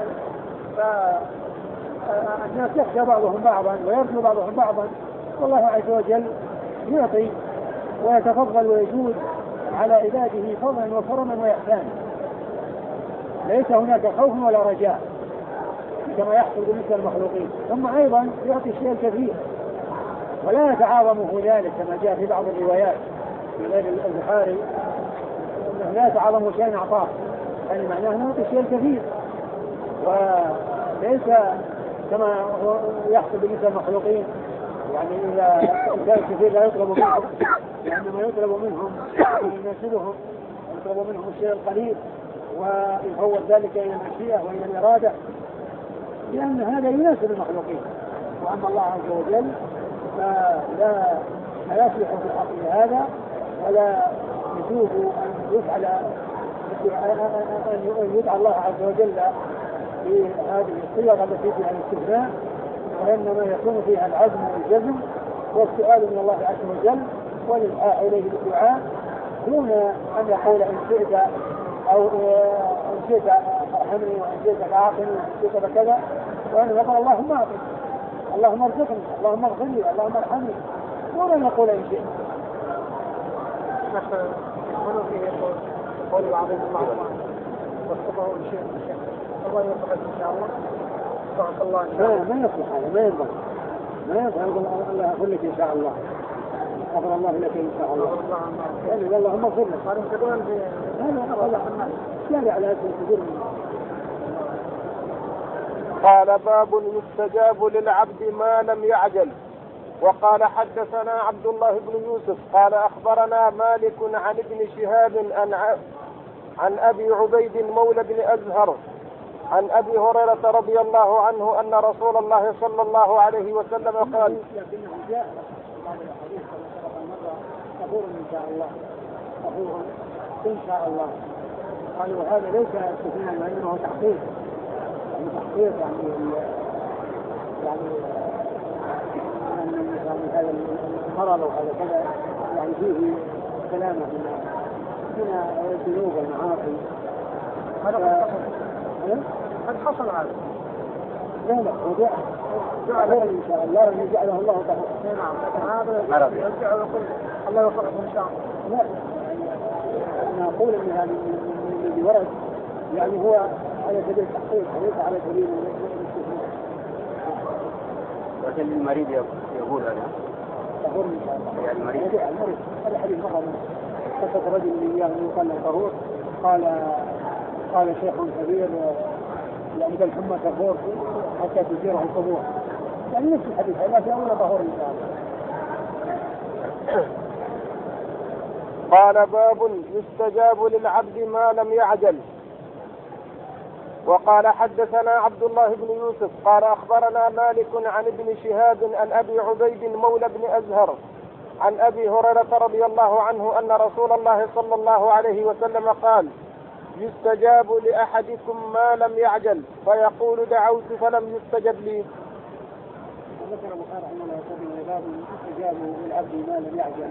فالناس يخشى بعضهم بعضا ويرجو بعضهم بعضا، والله عز وجل يعطي ويتفضل ويجود على عباده فضلا وكرما وإحسانا، ليس هناك خوف ولا رجاء كما يحصل بالنسبة للمخلوقين. ثم أيضا يعطي الشيء الكثير ولا يتعاظمه ذلك كما جاء في بعض الروايات في غير البخاري أنه لا يتعاظم شيء أعطاه، يعني معناه أنه يعطي الشيء الكثير، وليس كما يحصل بالنسبة للمخلوقين يعني إذا كان الكثير لا يطلب منهم، لأن ما يطلب منهم يناسبهم، يطلب منهم الشيء القليل ويفوض ذلك إلى المشيئة وإلى الإرادة، لأن هذا يناسب المخلوقين. وأما الله عز وجل فلا لا يصلح في الحق هذا، ولا يجوز أن يفعل أن يدعى الله عز وجل في هذه الصيغ التي فيها الاستثناء، وإنما يكون فيها العزم والجزم والسؤال من الله عز وجل والإلحاح إليه بالدعاء، دون أن يقول إن شئت أو إن شئت ارحمني وإن شئت فأعطني وإن شئت بكذا، وأن يقول اللهم أعطني، اللهم ارزقني، اللهم اغفر لي، اللهم ارحمني، دون أن يقول إن شئت. هنا فيه قول العظيم المعروف والصبر والشيء الله يوفقك إن شاء الله. سبحانك الله إن شاء الله. ما يصلح هذا، ما ينبغي ما ينبغي الله يغفر لك إن شاء الله، غفر الله لك إن شاء الله. يعني اللهم اغفر لك. هذا يقولون في هذا لا على هذا الكبير. قال باب يستجاب للعبد ما لم يعجل. وقال حدثنا عبد الله بن يوسف قال أخبرنا مالك عن ابن شهاب عن عن أبي عبيد مولى بن أزهر عن أبي هريرة رضي الله عنه أن رسول الله صلى الله عليه وسلم قال لكنه جاء بعض الحديث غفور إن شاء الله، غفور إن شاء الله. قالوا هذا ليس استثناء وإنما تحقيق، يعني تحقيق يعني يعني يعني هذا المرض وهذا كذا يعني فيه سلامة من من الذنوب والمعاصي. هذا قد حصل هذا. لا لا وجاء جعله إن شاء الله أن يجعله الله تعالى. نعم هذا يرجع ويقول الله يوفقه إن شاء الله. لا أنا أقول أن هذا الذي ورد يعني هو على سبيل التحقيق وليس على سبيل الاستثناء. لكن المريض يقول هذا طهور إن شاء الله. يعني المريض المريض هذا حديث مرة قصة رجل من إياه يقال له طهور، قال قال شيخ كبير يعني بل حمى كفور حتى تزيره القبور، يعني نفس الحديث لا في أول طهور إن شاء الله. قال باب يستجاب للعبد ما لم يعجل. وقال حدثنا عبد الله بن يوسف قال أخبرنا مالك عن ابن شهاب عن أبي عبيد مولى بن أزهر عن أبي هريرة رضي الله عنه أن رسول الله صلى الله عليه وسلم قال يستجاب لأحدكم ما لم يعجل فيقول دعوت فلم يستجب لي. ذكر البخاري رحمه الله تعالى باب يستجاب للعبد ما لم يعجل.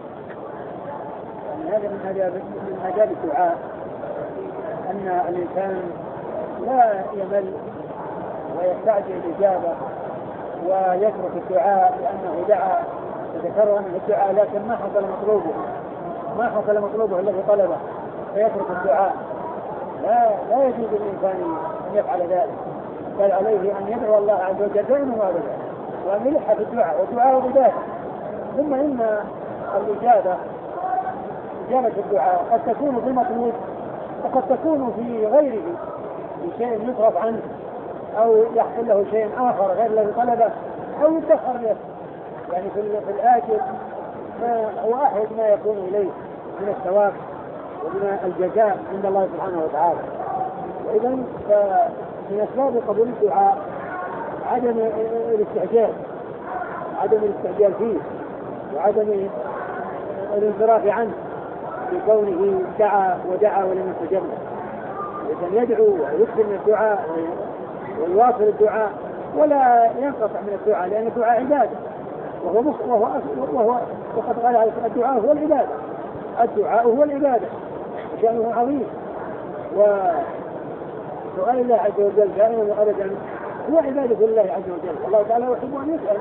يعني هذا من آداب من آداب الدعاء أن الإنسان لا يمل ويستعجل الإجابة ويترك الدعاء لأنه دعا وذكر أنه الدعاء لكن ما حصل مطلوبه ما حصل مطلوبه الذي طلبه فيترك الدعاء. لا لا يجوز للإنسان أن يفعل ذلك، بل عليه أن يدعو الله عز وجل دائما وابدا وأن يلح في الدعاء والدعاء بداية. ثم إن الإجابة إجابة الدعاء قد تكون في مطلوب وقد تكون في غيره بشيء يصرف عنه أو يحصل له شيء آخر غير الذي طلبه أو يدخر له. يعني في الآجل ما هو أحوج ما يكون إليه من الثواب ومن الجزاء عند الله سبحانه وتعالى. وإذا من أسباب قبول الدعاء عدم الاستعجال عدم الاستعجال فيه وعدم الانصراف عنه بكونه دعا ودعا ولم يستجب له. إذن يدعو ويكثر من الدعاء ويواصل الدعاء ولا ينقطع من الدعاء لأن الدعاء عبادة وهو مخ... وهو وهو وقد قال الدعاء هو العبادة. الدعاء هو العبادة وشأنه عظيم وسؤال الله عز وجل دائما وأبدا هو عبادة الله عز وجل. الله تعالى يحب أن يسأل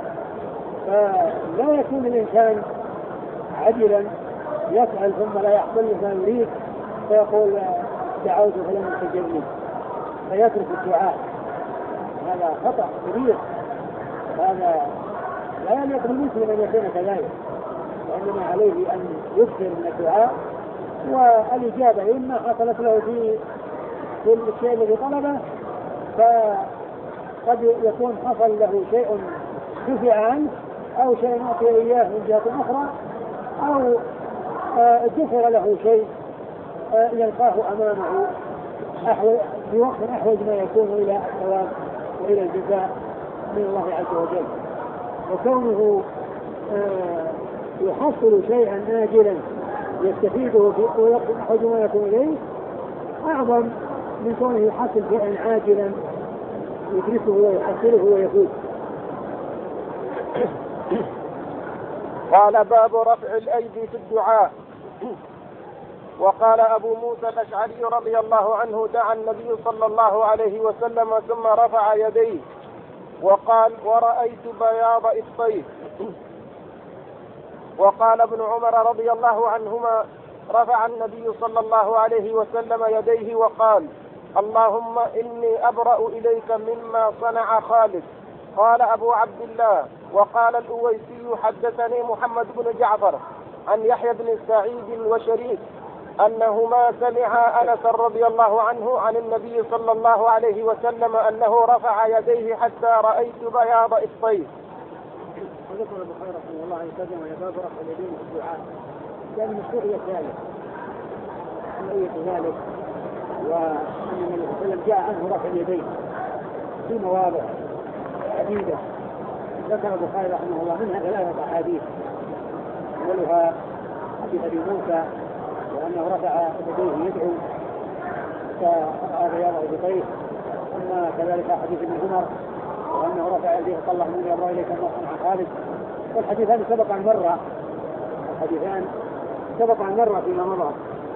فلا يكون الإنسان عجلا يسأل ثم لا يحصل ما يريد فيقول دعوت فلم يستجب لي فيترك الدعاء. هذا خطأ كبير. هذا لا يليق بالمسلم أن يكون كذلك وإنما عليه أن يكثر من الدعاء والإجابة إما حصلت له في في الشيء الذي طلبه فقد يكون حصل له شيء دفع عنه أو شيء أعطي إياه من جهة أخرى أو دفع له شيء يلقاه أمامه في وقت أحوج ما يكون إلى الثواب وإلى الجزاء من الله عز وجل. وكونه يحصل شيئا آجلا يستفيده في وقت أحوج ما يكون إليه أعظم من كونه يحصل شيئا عاجلا يدرسه ويحصله ويفوز. قال باب رفع الأيدي في الدعاء. وقال أبو موسى الأشعري رضي الله عنه دعا النبي صلى الله عليه وسلم ثم رفع يديه وقال ورأيت بياض إبطيه. وقال ابن عمر رضي الله عنهما رفع النبي صلى الله عليه وسلم يديه وقال اللهم إني أبرأ إليك مما صنع خالد. قال أبو عبد الله وقال الأويسي حدثني محمد بن جعفر عن يحيى بن سعيد وشريك أنهما سمعا أنس رضي الله عنه عن النبي صلى الله عليه وسلم أنه رفع يديه حتى رأيت بياض إبطيه. وذكر البخاري رحمه الله يقدم ويباب رفع اليدين في الدعاء كان مشروعية ذلك مشروعية ذلك وأن النبي صلى الله عليه وسلم جاء عنه رفع اليدين في مواضع عديدة. ذكر البخاري رحمه الله منها ثلاثة أحاديث أولها حديث أبي موسى وأنه رفع يديه يدعو فرفع بياض إبطيه. ثم كذلك حديث ابن عمر وأنه رفع يديه قال اللهم إني أبرأ إليك مما صنع خالد. والحديثان سبق عن مرة الحديثان سبق عن مرة فيما مضى.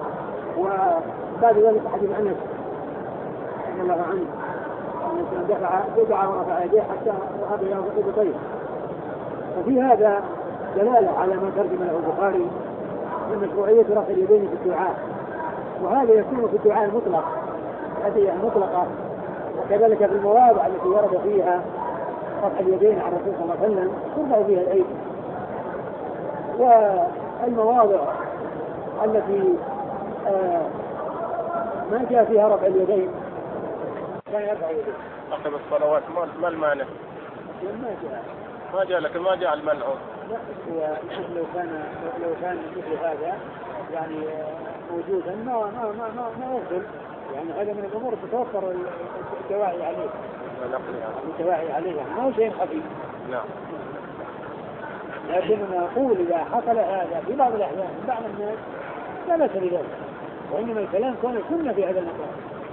وبعد ذلك حديث أنس رضي الله عنه أنه دفع دفع ورفع يديه حتى رفع بياض إبطيه. وفي هذا دلالة على ما ترجم له البخاري من مشروعية رفع اليدين في الدعاء. وهذا يكون في الدعاء المطلق الأدعية المطلقة وكذلك في المواضع التي ورد فيها رفع اليدين على الرسول صلى الله عليه وسلم ترفع فيها الأيدي. والمواضع التي آه ما جاء فيها رفع اليدين كان يرفع يديه. أقم الصلوات ما المانع؟ ما جاء ما جاء لكن ما جاء المنع. لا لو كان لو كان مثل هذا يعني موجودا ما ما ما ما, ما يفضل. يعني هذا من الأمور تتوفر الدواعي عليه. الدواعي عليها ما هو شيء خفيف. نعم. لكن نقول إذا حصل هذا في بعض الأحيان بعض الناس لا بأس بذلك. وإنما الكلام كان سنة في هذا المكان.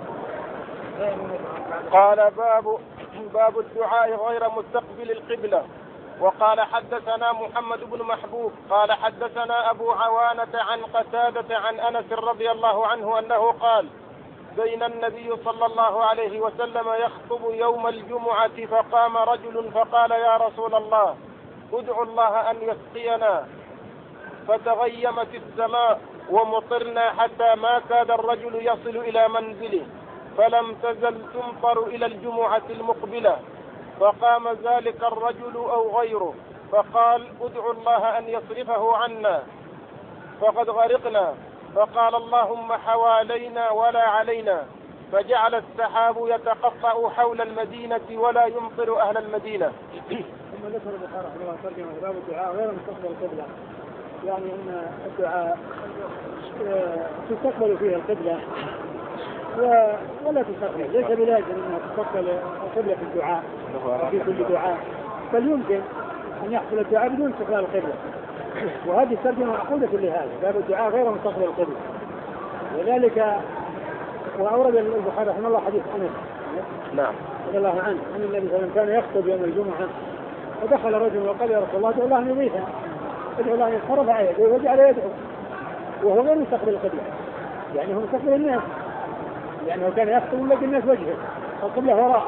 قال باب باب الدعاء غير مستقبل القبلة. وقال حدثنا محمد بن محبوب قال حدثنا أبو عوانة عن قتادة عن أنس رضي الله عنه أنه قال بين النبي صلى الله عليه وسلم يخطب يوم الجمعة فقام رجل فقال يا رسول الله ادعوا الله أن يسقينا، فتغيمت السماء ومطرنا حتى ما كاد الرجل يصل إلى منزله، فلم تزل تمطر إلى الجمعة المقبلة، فقام ذلك الرجل أو غيره فقال ادعوا الله أن يصرفه عنا فقد غرقنا، فقال اللهم حوالينا ولا علينا، فجعل السحاب يتقطع حول المدينة ولا يمطر أهل المدينة. ثم ذكر البخاري رحمه الله ترجمة باب الدعاء غير مستقبل القبلة، يعني أن الدعاء تستقبل فيها القبلة ولا تستقبل، ليس بلازم أنها تستقبل القبلة في الدعاء في كل دعاء، بل يمكن أن يحصل الدعاء بدون استقبال القبلة، وهذه الترجمة معقودة لهذا باب الدعاء غير مستقبل القبلة. وذلك وأورد البخاري رحمه الله حديث أنس نعم رضي الله عنه أن النبي صلى الله عليه وسلم كان يخطب يوم الجمعة فدخل رجل وقال يا رسول الله ادعو الله أن يضيفه، ادعو الله أن يصرف على يده وجعل يدعو وهو غير مستقبل القبلة، يعني هو مستقبل الناس، لأنه كان يخطب لكن الناس وجهه القبلة وراءه،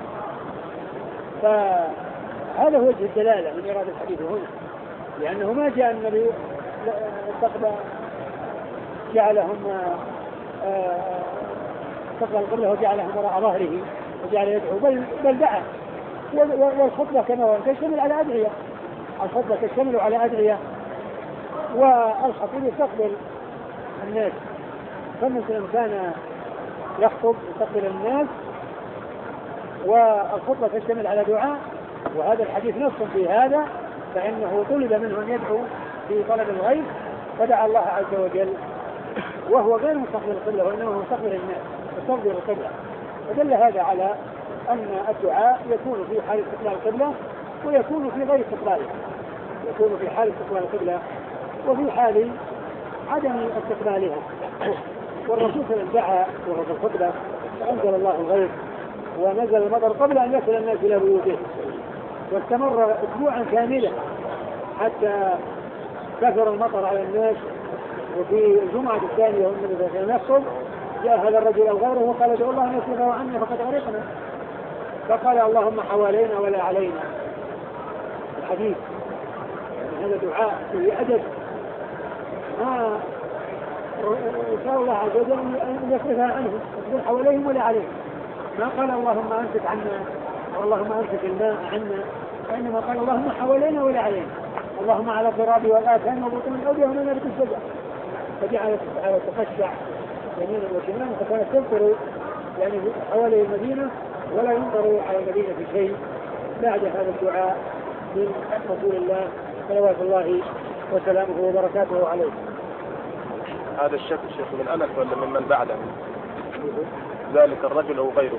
فهذا هو وجه الدلالة من إرادة الحديث هنا، لأنه ما جاء النبي استقبل جعلهم استقبل القبلة وجعلهم وراء ظهره وجعل يدعو، بل, بل دعا. والخطبة كما تشتمل على أدعية، الخطبة تشتمل على أدعية، والخطيب يستقبل الناس، فمثلا كان يخطب يستقبل الناس والخطبة تشتمل على دعاء، وهذا الحديث نص في هذا، فإنه طلب منه أن يدعو في طلب الغيب فدعا الله عز وجل وهو غير مستقبل القبلة وإنما هو مستقبل الناس مستقبل القبلة، فدل هذا على أن الدعاء يكون في حال استقبال القبلة ويكون في غير استقبالها، يكون في حال استقبال القبلة وفي حال عدم استقبالها. والرسول صلى الله عليه وسلم دعا وهو في الخطبة فأنزل الله الغيث ونزل المطر قبل أن يصل الناس إلى بيوتهم، واستمر أسبوعا كاملا حتى كثر المطر على الناس. وفي الجمعة الثانية والنبي صلى الله عليه وسلم يخطب جاء هذا الرجل أو غيره وقال ادعوا الله أن يصرفه عنا فقد غرقنا، فقال اللهم حوالينا ولا علينا. الحديث يعني هذا دعاء في أدب ما يسأل الله عز وجل أن يصرفها عنهم يصرف حواليهم ولا عليهم، ما قال اللهم أمسك عنا واللهم أمسك الماء عنا، وإنما قال اللهم حوالينا ولا علينا، اللهم على الضراب والآثام وبطون الأودية ومن نبت الشجع، فجعلت تخشع يمينا وشمالا فكانت تنطر يعني حوالي المدينة ولا ينظر على المدينة في شيء بعد هذا الدعاء من رسول الله صلوات الله وسلامه وبركاته عليه. هذا الشك شيخ من أنس ولا من من بعده ذلك الرجل أو غيره؟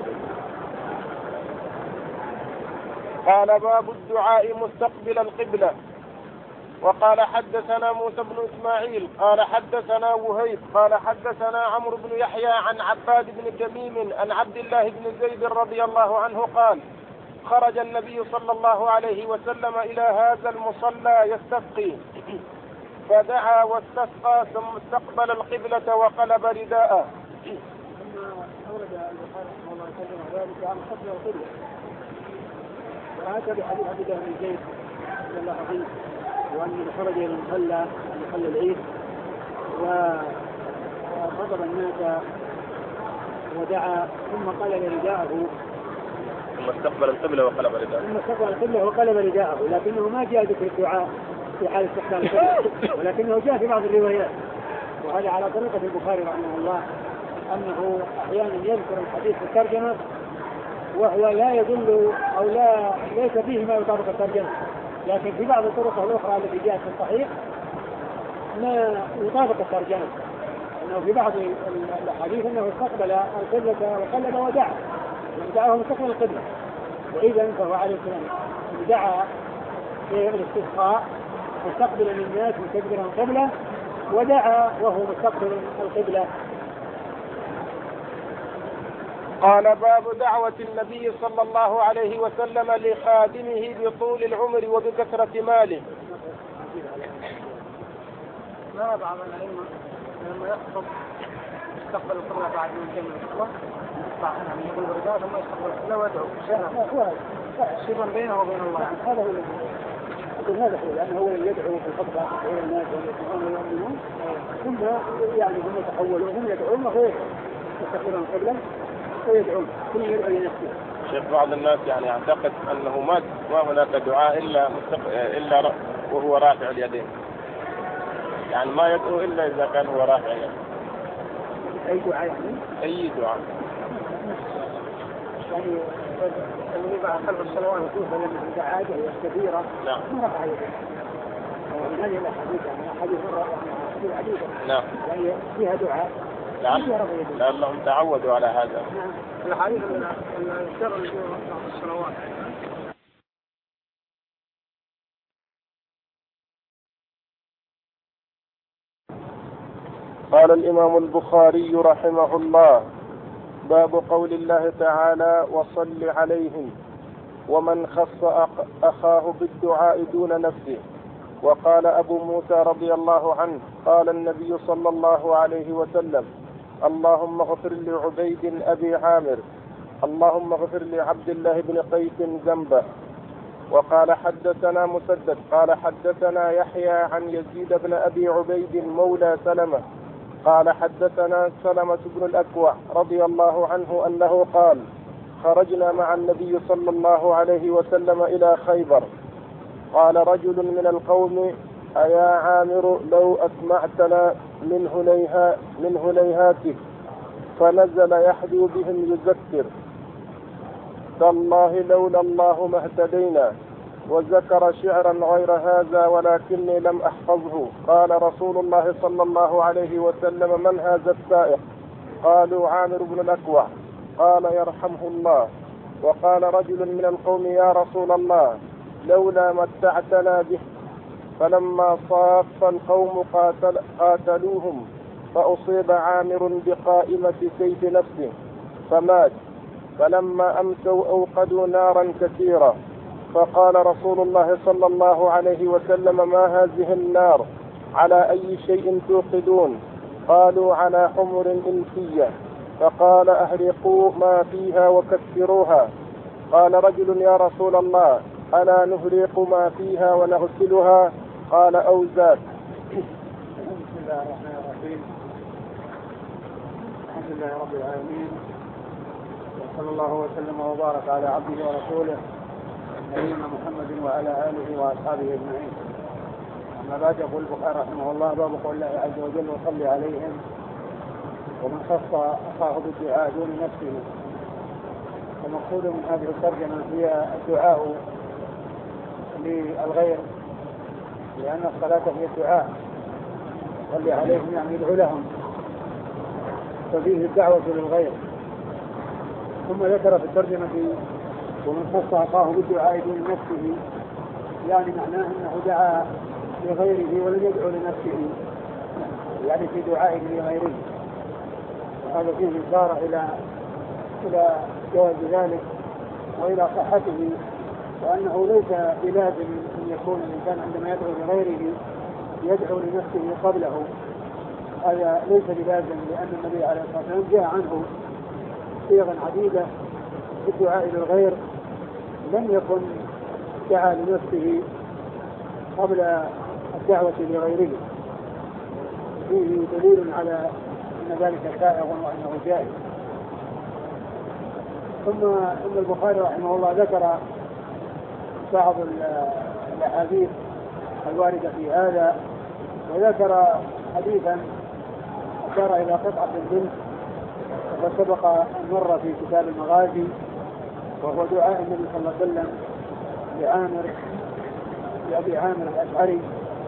قال باب الدعاء مستقبل القبلة. وقال حدثنا موسى بن إسماعيل قال حدثنا وهيب قال حدثنا عمرو بن يحيى عن عباد بن تميم عن عبد الله بن زيد رضي الله عنه قال خرج النبي صلى الله عليه وسلم إلى هذا المصلى يستسقي فدعا واستسقى ثم استقبل القبلة وقلب رداءه. ثم أورد البخاري رحمه الله تعالى ذلك عن قبل القبلة، وهذا بحديث عبد الله بن زيد رضي الله عنه وأنه خرج إلى المصلى مصلى العيد وخطب الناس ودعا ثم قلب رداءه ثم استقبل القبلة وقلب رداءه ثم استقبل القبلة وقلب رداءه، لكنه ما جاء ذكر الدعاء في حال استقبال القبلة، ولكنه جاء في بعض الروايات، وهذا على طريقة البخاري رحمه الله أنه أحيانا يذكر الحديث في الترجمة وهو لا يدل أو لا ليس فيه ما يطابق الترجمة، لكن في بعض الطرق الأخرى التي جاءت في الصحيح ما يطابق الترجمة، أنه في بعض الحديث أنه استقبل القبلة وقلب ودعا دعاه مستقبل القبلة، وإذا فهو عليه السلام دعا في الاستسقاء مستقبلا للناس مستقبلا القبلة ودعا وهو مستقبل القبلة قال باب دعوة النبي صلى الله عليه وسلم لخادمه بطول العمر وبكثرة ماله. ما بعض الأئمة لما يخطب يستقبل القبلة بعد من كلمة الخطبة يعني يقول الرداء ثم يستقبل القبلة ويدعو سرا بينه وبين الله. هذا هو الذي هذا هو لأنه هو الذي يدعو في الخطبة غير الناس ويدعون ويؤمنون ثم يعني هم يتحولون وهم يدعون غير يستقبلون القبلة ويدعون كل يدعو لنفسه. شيخ بعض الناس يعني يعتقد أنه ما ما هناك دعاء إلا إلا وهو رافع اليدين، يعني ما يدعو إلا إذا كان هو رافع اليدين. أي دعاء يعني؟ أي دعاء. يعني اللي بعد خلف الصلوات يشوف لما عند عادة كبيرة نعم ما رفع يديه. ومن هذه الأحاديث يعني حديث حديث عديدة نعم يعني فيها دعاء لأنهم تعودوا على هذا. نعم الحديث الشر اللي بعد الصلوات. قال الإمام البخاري رحمه الله: باب قول الله تعالى: وصل عليهم، ومن خص أخاه بالدعاء دون نفسه. وقال أبو موسى رضي الله عنه: قال النبي صلى الله عليه وسلم: اللهم اغفر لعبيد أبي عامر، اللهم اغفر لعبد الله بن قيس ذنبه. وقال حدثنا مسدد قال حدثنا يحيى عن يزيد بن أبي عبيد مولى سلمة قال حدثنا سلمة بن الأكوع رضي الله عنه أنه قال: خرجنا مع النبي صلى الله عليه وسلم إلى خيبر. قال رجل من القوم: أيا عامر لو أسمعتنا من هنيها من هنيهاتك. فنزل يحدو بهم يذكر: تالله لولا الله ما اهتدينا. وذكر شعرا غير هذا ولكني لم أحفظه. قال رسول الله صلى الله عليه وسلم: من هذا السائق؟ قالوا: عامر بن الأكوع. قال: يرحمه الله. وقال رجل من القوم: يا رسول الله لولا متعتنا به. فلما صاف القوم قاتل قاتلوهم فأصيب عامر بقائمة سيف نفسه فمات. فلما أمسوا أوقدوا نارا كثيرة، فقال رسول الله صلى الله عليه وسلم: ما هذه النار؟ على أي شيء توقدون؟ قالوا: على حمر إنسية. فقال: أهرقوا ما فيها وكسروها. قال رجل: يا رسول الله ألا نهرق ما فيها ونغسلها؟ قال: أو زاد. بسم الله الرحمن الرحيم. الحمد لله رب العالمين، وصلى الله وسلم وبارك على عبده ورسوله نبينا محمد وعلى آله وأصحابه أجمعين. أما بعد، يقول البخاري رحمه الله: باب قول الله عز وجل: وصل عليهم، ومن خص أخاه بالدعاء دون نفسه. المقصود من هذه الترجمة هي الدعاء للغير، لأن الصلاة هي الدعاء. صل عليهم يعني يدعو لهم، ففيه الدعوة للغير. ثم ذكر في الترجمة: ومن خص أخاه بالدعاء دون نفسه، يعني معناه أنه دعا لغيره ولم يدعو لنفسه، يعني في دعائه لغيره. وهذا فيه إشارة إلى إلى جواز ذلك وإلى صحته، وأنه ليس بلازم أن يكون الإنسان عندما يدعو لغيره يدعو لنفسه قبله. هذا ليس بلازم، لأن النبي عليه الصلاة والسلام جاء عنه صيغ عديدة في الدعاء للغير لم يكن دعا لنفسه قبل الدعوة لغيره. فيه دليل على أن ذلك سائغ وأنه جائز. ثم إن البخاري رحمه الله ذكر بعض الأحاديث الواردة في هذا، وذكر حديثا أشار إلى قطعة البنت وقد سبق أن مر في كتاب المغازي، وهو دعاء النبي صلى الله عليه وسلم لعامر لأبي عامر الأشعري،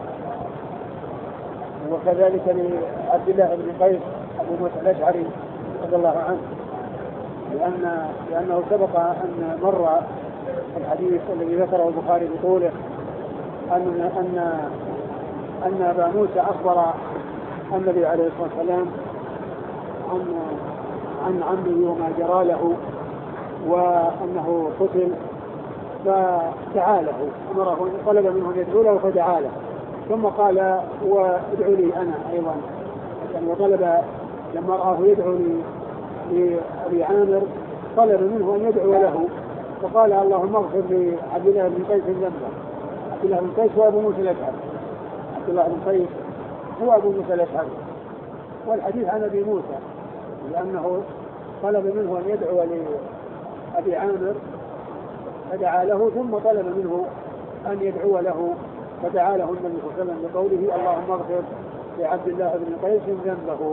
وكذلك لعبد الله بن قيس أبو موسى الأشعري رضي الله عنه، لأن لأنه سبق أن مر الحديث الذي ذكره البخاري بطوله أن أن أن أبا موسى أخبر النبي عليه الصلاة والسلام أن عن عمه وما جرى له وأنه قتل، فدعا له، أمره طلب منه أن يدعو له فدعا له، ثم قال وادعو لي أنا أيضا، يعني وطلب لما رآه يدعو لأبي عامر طلب منه أن يدعو له، فقال اللهم اغفر لعبد الله بن قيس ذنبه. عبد الله بن قيس هو أبو موسى الأشعري، عبد الله بن قيس هو أبو موسى الأشعري، والحديث عن أبي موسى لأنه طلب منه أن يدعو لأبي عامر فدعا له، ثم طلب منه أن يدعو له فدعا له النبي صلى الله عليه وسلم بقوله اللهم اغفر لعبد الله بن قيس ذنبه.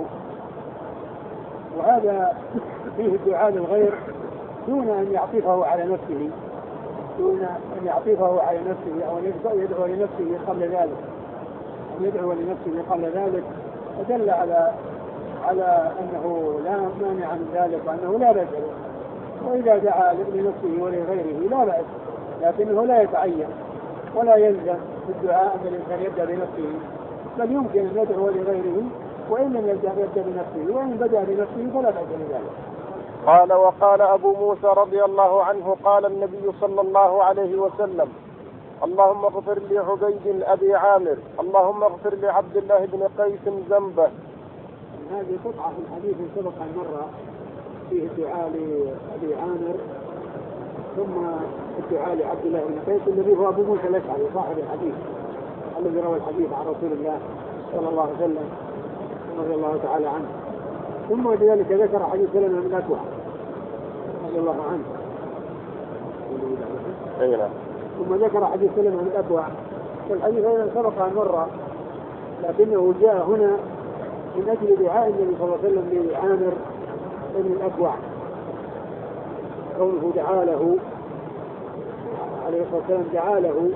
وهذا فيه الدعاء للغير دون أن يعطفه على نفسه، دون أن يعطفه على نفسه أو أن يدعو لنفسه قبل ذلك، أن يدعو لنفسه قبل ذلك، فدل على على أنه لا مانع من ذلك وأنه لا بأس. وإذا دعا لنفسه ولغيره لا بأس، لكنه لا يتعين ولا يلزم في الدعاء أن الإنسان يبدأ بنفسه، بل يمكن أن يدعو لغيره وإن لم يبدأ بنفسه، وإن بدأ بنفسه فلا بأس بذلك. قال وقال أبو موسى رضي الله عنه قال النبي صلى الله عليه وسلم اللهم اغفر لعبيد أبي عامر اللهم اغفر لعبد الله بن قيس ذنبه. هذه قطعة في الحديث سبق مرة فيه الدعاء لأبي عامر ثم الدعاء لعبد الله بن قيس الذي هو أبو موسى الأشعري صاحب الحديث الذي روى الحديث عن رسول الله صلى الله عليه وسلم رضي الله تعالى عنه. ثم بذلك ذكر حديث سلمة بن الأكوع رضي الله عنه، ثم ذكر حديث سلمة بن الأكوع، والحديث أيضا سبق مرة لكنه جاء هنا من أجل دعاء النبي صلى الله عليه وسلم لعامر بن الأكوع، كونه دعا له عليه الصلاة والسلام دعا له،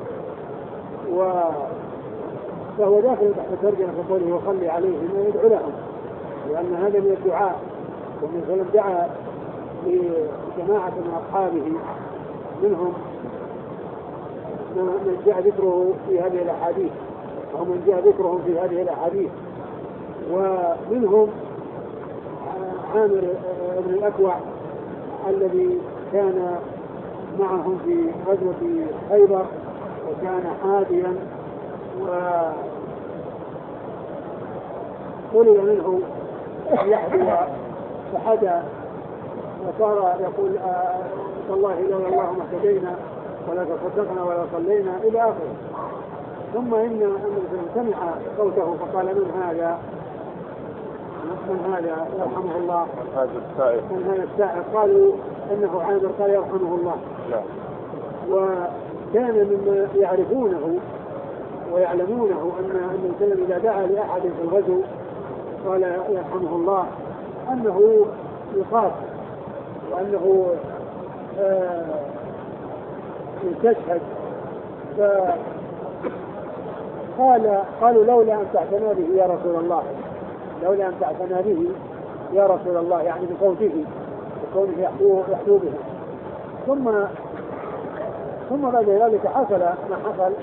فهو داخل تحت ترجمة قوله وصلي عليهم ويدعو لهم، لأن هذا من الدعاء. والنبي صلى الله عليه وسلم دعا لجماعة من أصحابه منهم من جاء ذكره في هذه الأحاديث أو من جاء ذكرهم في هذه الأحاديث، ومنهم عامر بن الأكوع الذي كان معهم في غزوة خيبر وكان حاديا، وطلب منه أن يحدو فحدى وصار يقول والله لولا الله ما اهتدينا ولا تصدقنا ولا صلينا إلى آخره. ثم إن النبي سمع صوته فقال من هذا من هذا يرحمه الله من هذا السائق؟ قالوا إنه عامر، قال يرحمه الله. وكان مما يعرفونه ويعلمونه أن الإنسان إذا دعا لأحد في الغزو قال يرحمه الله أنه يخاف وأنه آه يستشهد. فقال قالوا لولا أن تعتنى به يا رسول الله، لولا أن تعتنى به يا رسول الله، يعني بصوته وكونه يحدو به. ثم ثم بعد ذلك حصل ما حصل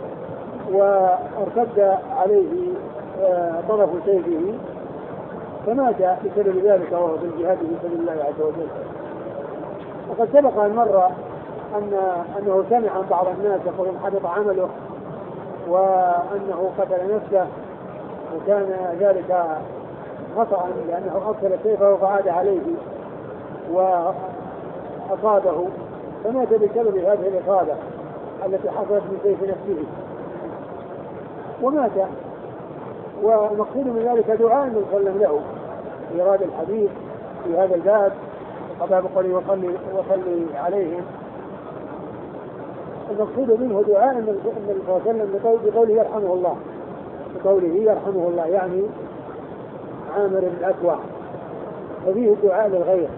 وارتد عليه طرف سيفه فمات بسبب ذلك وهو في الجهاد في سبيل الله عز وجل. وقد سبق أن مر أن أنه سمع عن بعض الناس يقولون حبط عمله وأنه قتل نفسه، وكان ذلك خطأ لأنه أرسل سيفه فعاد عليه وأصابه فمات بسبب هذه الإصابة التي حصلت من سيف نفسه ومات. ومقصود من ذلك دعاء النبي صلى الله عليه وسلم له في هذا الحديث في هذا الباب قبل بقوله وصلي وصلي عليهم. المقصود منه دعاء النبي صلى الله عليه وسلم بقوله يرحمه الله، بقوله يرحمه الله يعني عامر بن الأكوع، ففيه الدعاء للغير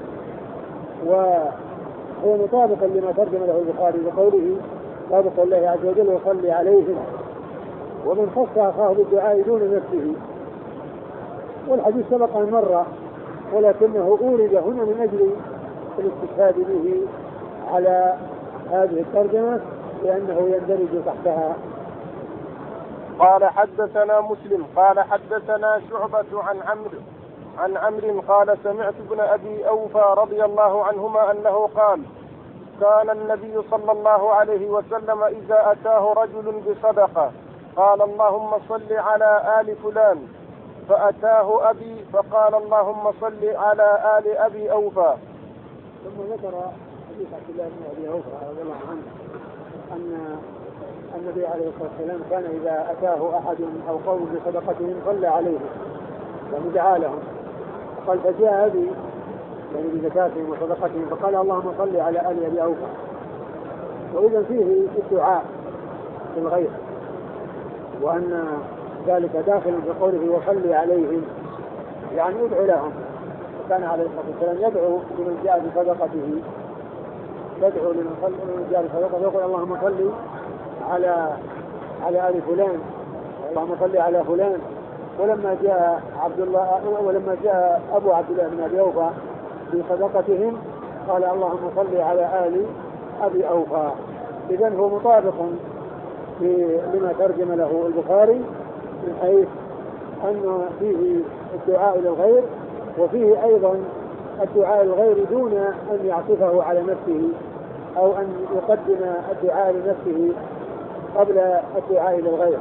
وهو مطابق لما ترجم له البخاري بقوله طابق الله عز وجل وصلي عليهم، ومن خص أخاه بالدعاء دون نفسه. والحديث سبق أن مر ولكنه أورد هنا من أجل الاستشهاد به على هذه الترجمة لأنه يندرج تحتها. قال حدثنا مسلم قال حدثنا شعبة عن عمرو عن عمرو قال سمعت ابن أبي أوفى رضي الله عنهما أنه قال كان النبي صلى الله عليه وسلم إذا أتاه رجل بصدقة قال اللهم صل على آل فلان، فأتاه أبي فقال اللهم صل على آل أبي أوفى. ثم ذكر حديث عبد الله بن أبي أوفى رضي الله عنه أن النبي عليه الصلاة والسلام كان إذا أتاه أحد أو قوم بصدقتهم صلى عليهم يعني دعا لهم، قال فجاء أبي يعني بزكاتهم وصدقتهم فقال اللهم صل على آل أبي أوفى. وإذا فيه الدعاء في الغير، وأن ذلك داخل في قوله وصل عليهم يعني يدعو لهم. وكان عليه الصلاة والسلام يدعو لمن جاء بصدقته، يدعو لمن جاء بصدقته يقول اللهم صل على على آل فلان، اللهم صل على فلان. ولما جاء عبد الله ولما جاء أبو عبد الله بن أبي أوفى بصدقتهم قال اللهم صل على آل أبي أوفى. إذن هو مطابق لما ترجم له البخاري من حيث أن فيه الدعاء للغير، وفيه أيضا الدعاء للغير دون أن يعطفه على نفسه أو أن يقدم الدعاء لنفسه قبل الدعاء للغير.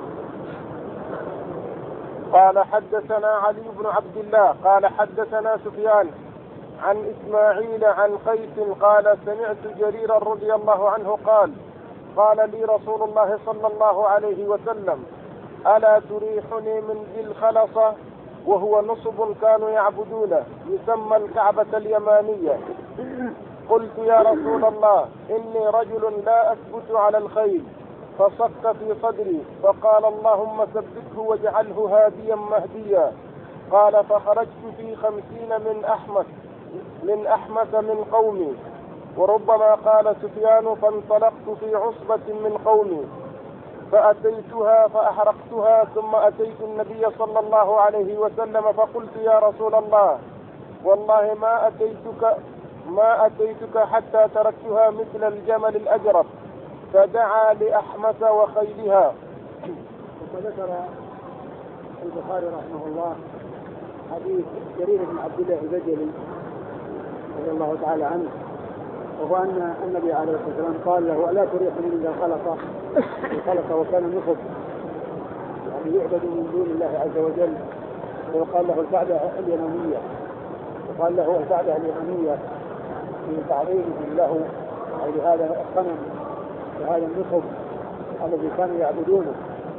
قال حدثنا علي بن عبد الله قال حدثنا سفيان عن إسماعيل عن قيس قال سمعت جريرا رضي الله عنه قال قال لي رسول الله صلى الله عليه وسلم ألا تريحني من ذي الخلصة، وهو نصب كانوا يعبدونه يسمى الكعبة اليمانية. قلت يا رسول الله إني رجل لا أثبت على الخيل، فصك في صدري فقال اللهم ثبته واجعله هاديا مهديا. قال فخرجت في خمسين من أحمس من أحمس من قومي. وربما قال سفيان فانطلقت في عصبة من قومي فأتيتها فأحرقتها، ثم أتيت النبي صلى الله عليه وسلم فقلت يا رسول الله والله ما أتيتك ما أتيتك حتى تركتها مثل الجمل الأجرب، فدعا لأحمس وخيلها. وذكر البخاري رحمه الله حديث جرير بن عبد الله البجلي رضي الله تعالى عنه، وهو أن النبي عليه الصلاة والسلام قال له ألا تريحني من الخلطة الخلطة وكان نصب يعني يعبد من دون الله عز وجل. وقال له الكعبة اليمانية، وقال له الكعبة اليمانية في تعظيمهم له أو لهذا الصنم لهذا النصب الذي كانوا يعبدونه.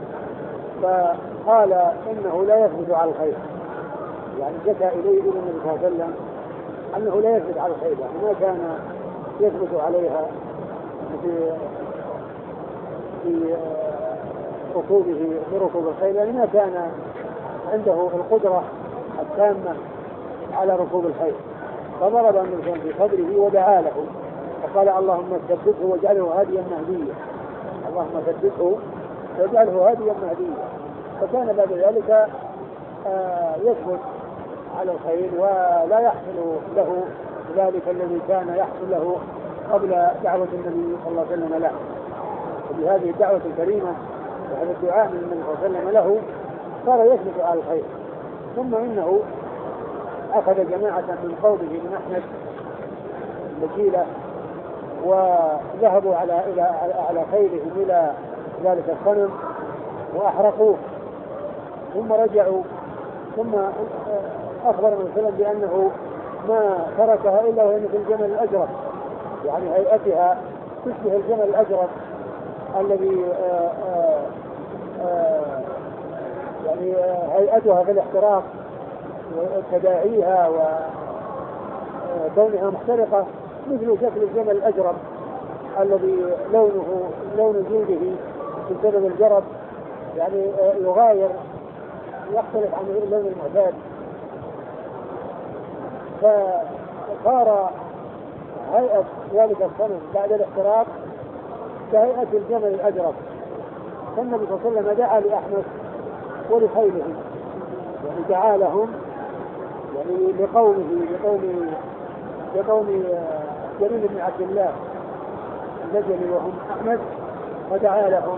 فقال إنه لا يثبت على الخير، يعني جاء إليه إلى النبي صلى الله عليه وسلم أنه لا يثبت على الخير، يعني ما كان يثبت عليها في في ركوبه بركوب الخيل، يعني ما كان عنده القدرة التامة على ركوب الخيل. فضرب النبي في صدره ودعا له وقال اللهم ثبته واجعله هاديا مهديا، اللهم ثبته واجعله هاديا مهديا. فكان بعد ذلك يثبت على الخيل ولا يحصل له ذلك الذي كان يحصل له قبل دعوة النبي صلى الله عليه وسلم له. وبهذه الدعوة الكريمة وهذا الدعاء من النبي صلى الله عليه وسلم له صار يثبت على الخير. ثم إنه أخذ جماعة من قومه من أحمد المكيلة وذهبوا على إلى على خيلهم إلى ذلك الصنم وأحرقوه، ثم رجعوا ثم أخبر النبي صلى الله عليه وسلم بأنه ما تركها إلا وهي مثل الجمل الأجرب، يعني هيئتها تشبه الجمل الأجرب الذي آآ آآ آآ يعني هيئتها في الاحتراق وتداعيها وكونها محترقة مثل شكل الجمل الأجرب الذي لونه لون جلده بسبب الجرب يعني يغاير يختلف عن اللون المعتاد. فصار هيئة ذلك الصنم بعد الاحتراق كهيئة الجمل الأجرب. فالنبي صلى الله عليه وسلم دعا لأحمد ولخيله، يعني دعا لهم يعني لقومه لقوم لقوم جرير بن عبد الله البجلي وهم أحمد، ودعا لهم.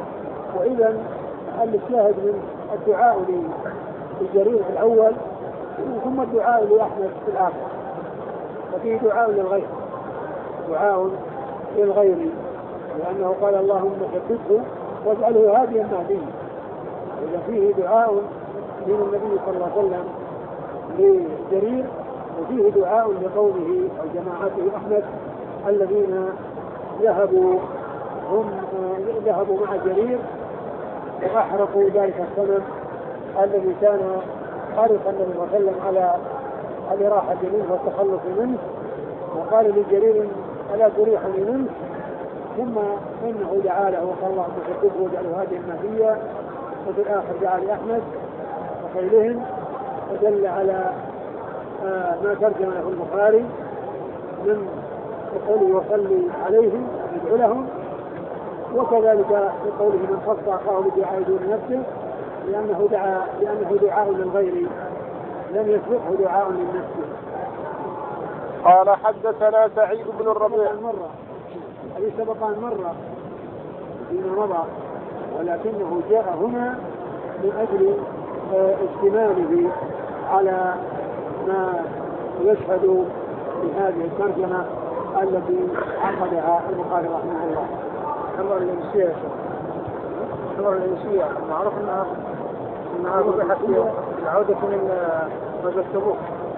وإذا الشاهد من الدعاء للجرير في الأول ثم الدعاء لأحمد في الآخر، وفيه دعاء للغير، دعاء للغير، لأنه قال اللهم ثبته واجعله هاديا مهديا. إذا فيه دعاء من النبي صلى الله عليه وسلم لجرير، وفيه دعاء لقومه أو جماعته أحمد الذين ذهبوا هم ذهبوا مع جرير وأحرقوا ذلك الصنم الذي كان حرص النبي صلى الله عليه وسلم على الإراحة منه والتخلص منه، وقال لجرير ألا تريحني منه، ثم إنه دعا له وقال اللهم ثبته واجعله هاديا مهديا. وفي الآخر دعا لأحمد وخيلهم، ودل على آه ما ترجم له البخاري من قوله وصلي عليهم يدعو لهم، وكذلك في قوله من خص أخاه بدعاء دون نفسه، لأنه دعا لأنه دعاء للغير لم يسبقه دعاء للنفس. قال حدثنا سعيد بن الربيع مرة هذه سبق أن مر فيما مضى، ولكنه جاء هنا من أجل اشتماله على ما يشهد بهذه الترجمة التي عقدها البخاري رحمه الله. أمر الإنسية أمر الإنسية معروف أنها أنها وضحت في العودة من غزوة تبوك.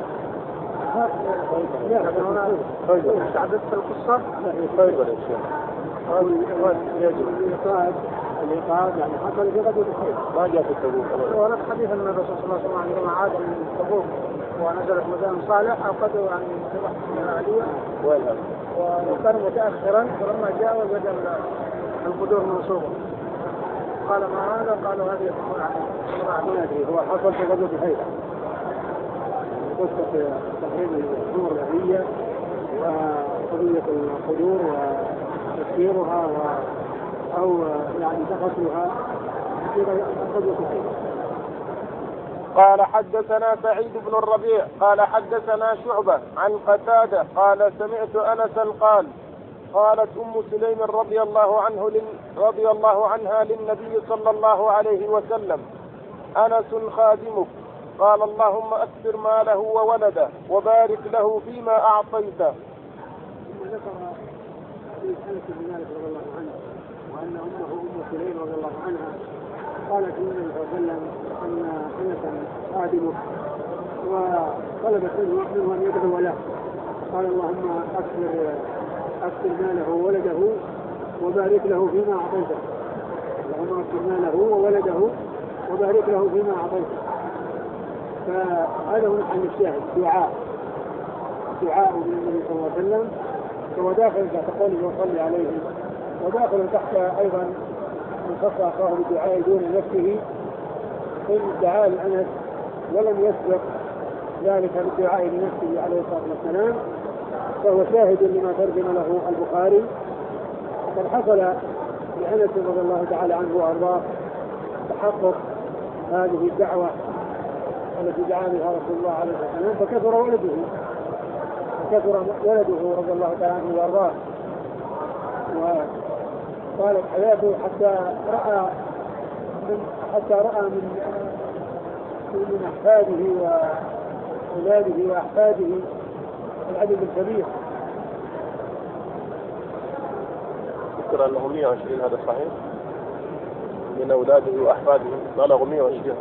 لا لكن هنا تعددت القصة لا هي خيبر يا شيخ. الإيقاد الإيقاد يعني حصل في غزوة خيبر ما جاء في تبوك. ورد حديث أن الرسول صلى الله عليه وسلم عندما عاد من تبوك ونزلت مدان صالح أوقدوا عن سبح العالية وكان متأخرا، فلما جاء وجد القدور منصوبة قال ما هذا؟ قالوا هذه تكون عليه. هو حصل في غزوة خيبر قصة تحريم الأمور الرهية وقضية القدور وتسييرها أو يعني تقتلها في غزوة خيبر. قال حدثنا سعيد بن الربيع قال حدثنا شعبة عن قتادة قال سمعت أنسا قال قالت أم سليم رضي الله عنه لل... رضي الله عنها للنبي صلى الله عليه وسلم أنس خادمك، قال اللهم أكثر ماله وولده وبارك له فيما أعطيته. ثم ذكر حديث أنس بن مالك رضي الله عنه وأن أمه أم سليم رضي الله عنها قالت للنبي صلى الله عليه وسلم أن أنسا خادمك، وطلبت منه أن يدعو له، قال اللهم أكثر أكثر ماله وولده وبارك له فيما أعطيته. اللهم أكثر ماله وولده وبارك له فيما أعطيته. فهذا هو محل الشاهد، دعاء دعاء من النبي صلى الله عليه وسلم، فهو داخل تحت قوله وصلي عليه، وداخل تحت أيضا من خص أخاه بالدعاء دون نفسه، إن دعا لأنس ولم يسبق ذلك بالدعاء لنفسه عليه الصلاة والسلام، فهو شاهد لما ترجم له البخاري. قد حصل لأنس رضي الله تعالى عنه وأرضاه تحقق هذه الدعوة التي دعا بها رسول الله عليه الصلاة والسلام، فكثر ولده فكثر ولده رضي الله تعالى عنه وأرضاه، وطالت حياته حتى رأى من حتى رأى من من أحفاده وأولاده وأحفاده العدد الكبير. ذكر أنه مئة وعشرين، هذا صحيح؟ من أولاده وأحفاده بلغوا مئة وعشرين.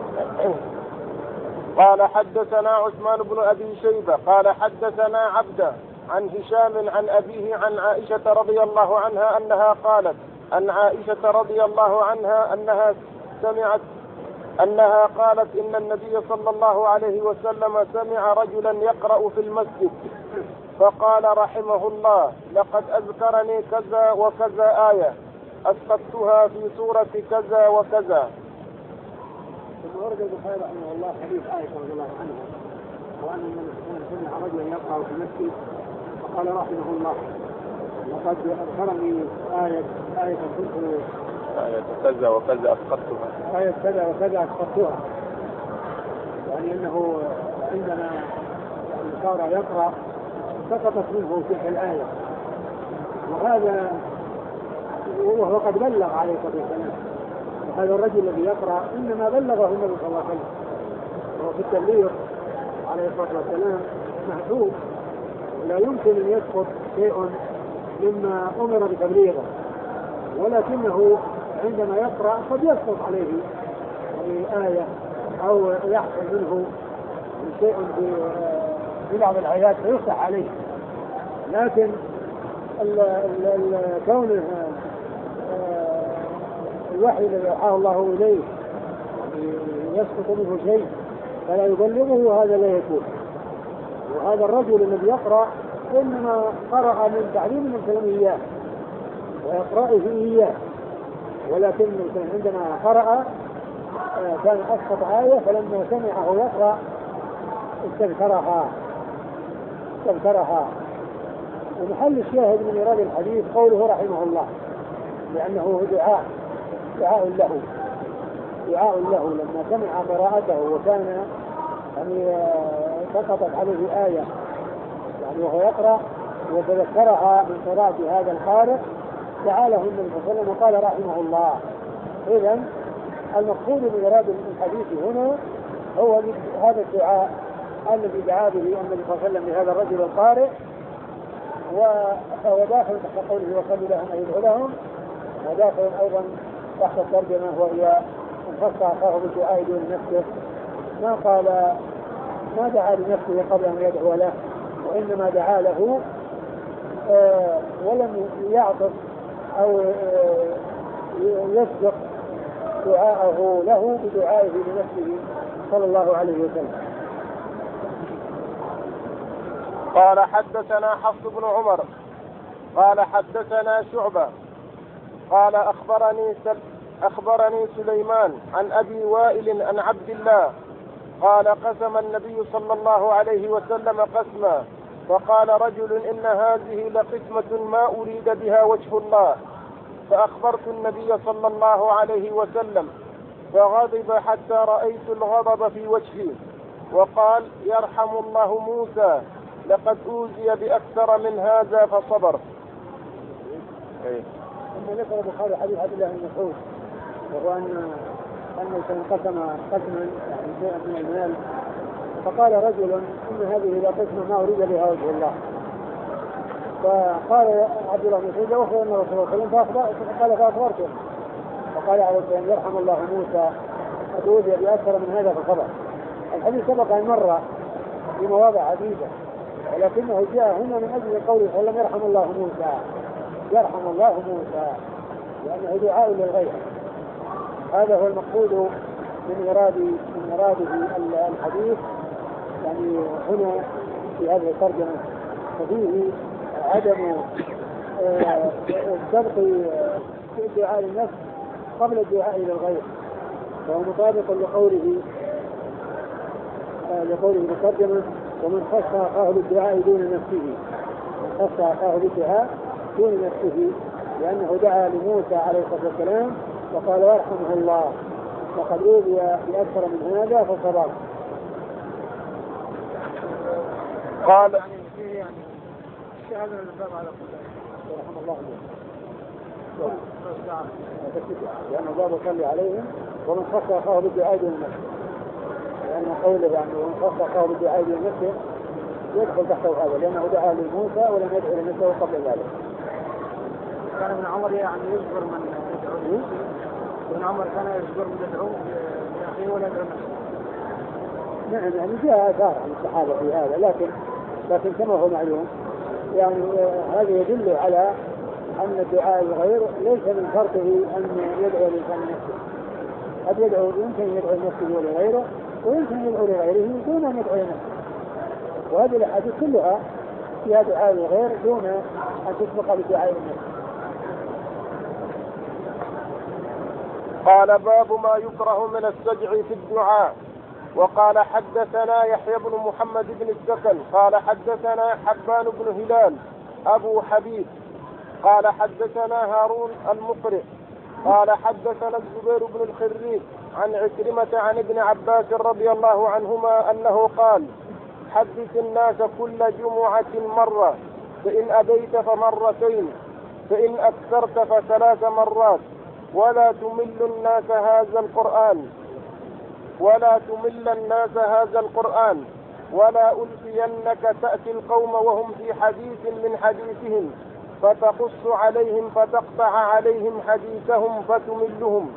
قال حدثنا عثمان بن أبي شيبة قال حدثنا عبده عن هشام عن أبيه عن عائشة رضي الله عنها أنها قالت عن عائشة رضي الله عنها أنها سمعت أنها قالت إن النبي صلى الله عليه وسلم سمع رجلا يقرأ في المسجد فقال رحمه الله لقد أذكرني كذا وكذا آية أسقطتها في سورة كذا وكذا. ثم ورد البخاري رحمه الله حديث عائشة رضي الله عنها وأن النبي سمع رجلا يقرأ في المسجد فقال رحمه الله لقد أذكرني آية آية كنت آية كذا وكذا أسقطتها آية كذا وكذا أسقطتها، يعني أنه عندما صار يقرأ سقطت منه تلك الآية، وهذا وهو قد بلغ عليه الصلاة والسلام. وهذا الرجل الذي يقرأ إنما بلغه النبي صلى الله عليه وسلم، وهو في التبليغ عليه الصلاة والسلام محدود، لا يمكن أن يسقط شيء مما أمر بتبليغه، ولكنه عندما يقرأ قد يسقط عليه يعني آية أو يحصل منه شيء في بعض الآيات فيفتح عليه، لكن كونه الوحي الذي أوحاه الله إليه يسقط منه شيء فلا يبلغه هذا لا يكون. وهذا الرجل الذي يقرأ إنما قرأ من تعليم من كلام إياه ويقرأه إياه، ولكن عندما قرأ كان أسقط آية فلما سمعه يقرأ استذكرها استذكرها ومحل الشاهد من إيراد الحديث قوله رحمه الله، لأنه دعاء دعاء له دعاء له لما سمع قراءته وكان يعني سقطت عليه آية يعني وهو يقرأ وتذكرها من قراءة هذا القارئ دعا له النبي صلى الله عليه وسلم وقال رحمه الله. إذن المقصود من إيراد الحديث هنا هو هذا الدعاء الذي دعا به النبي صلى الله عليه وسلم لهذا الرجل القارئ، وهو داخل تحت قوله وصلوا لهم أن يدعو لهم، وداخل أيضا تحت الترجمة وهي من خص أخاه بالدعاء دون نفسه، ما قال ما دعا لنفسه قبل أن يدعو له، وإنما دعا له آه ولم يعطف أو آه يسبق دعاءه له بدعائه لنفسه صلى الله عليه وسلم. قال حدثنا حفص بن عمر قال حدثنا شعبة قال أخبرني سل أخبرني سليمان عن أبي وائل عن عبد الله قال قسم النبي صلى الله عليه وسلم قسما فقال رجل إن هذه لقسمة ما أريد بها وجه الله، فأخبرت النبي صلى الله عليه وسلم فغضب حتى رأيت الغضب في وجهي وقال يرحم الله موسى لقد أوذي بأكثر من هذا فصبر. ثم ذكر البخاري حديث عبد الله بن مسعود وهو أن أنه قسم قسما يعني شيئا من المال فقال رجل إن هذه لقسمة ما أريد بها وجه الله، فقال عبد الله بن مسعود أخبر أن رسول الله صلى الله عليه وسلم قال فأخبرته فقال عليه السلام يرحم الله موسى قد أوذي بأكثر من هذا فصبر. الحديث سبق أن مر في مواضع عديدة، ولكنه جاء هنا من أجل قوله صلى الله عليه وسلم يرحم الله موسى يرحم الله موسى لأنه دعاء للغير. هذا هو المقصود من إراد من إراده الحديث يعني هنا في هذه الترجمة، ففيه عدم سبق الدعاء للنفس قبل الدعاء للغير، وهو مطابق لقوله لقوله المترجمة ومن خص أخاه بالدعاء دون نفسه، من خص أخاه بالدعاء دون نفسه لأنه دعا لموسى عليه الصلاة والسلام وقال يرحمه الله وقد أوذي بأكثر من هذا فصبر. قال يعني فيه يعني الشهادة للباب على كل رحمه الله لأنه باب صلي عليهم ومن خص أخاه بالدعاء دون نفسه، لأن قوله يعني ومن خص أخاه بالدعاء دون نفسه يدخل تحته هذا لأنه دعا لموسى ولم يدعو لنفسه قبل ذلك. كان ابن عمر يعني يجبر من يدعو ابن عمر كان يجبر من يدعو لأخيه ولا يدعو نفسه. نعم يعني جاء آثار عن الصحابة في هذا، لكن لكن كما هو معلوم يعني هذا يدل على أن الدعاء الغير ليس من شرطه أن يدعو الإنسان نفسه، قد يدعو يمكن يدعو نفسه ولغيره ويمكن يدعو لغيره دون أن يدعو نفسه، وهذه الأحاديث كلها فيها دعاء الغير دون أن تسبق بدعاء النفس. قال باب ما يكره من السجع في الدعاء. وقال حدثنا يحيى بن محمد بن السكن قال حدثنا حبان بن هلال أبو حبيب قال حدثنا هارون المقرئ قال حدثنا الزبير بن الخريج عن عكرمة عن ابن عباس رضي الله عنهما أنه قال حدث الناس كل جمعة مرة فإن أبيت فمرتين فإن أكثرت فثلاث مرات ولا تمل الناس هذا القرآن ولا تمل الناس هذا القرآن ولا ألفينك تأتي القوم وهم في حديث من حديثهم فتقص عليهم فتقطع عليهم حديثهم فتملهم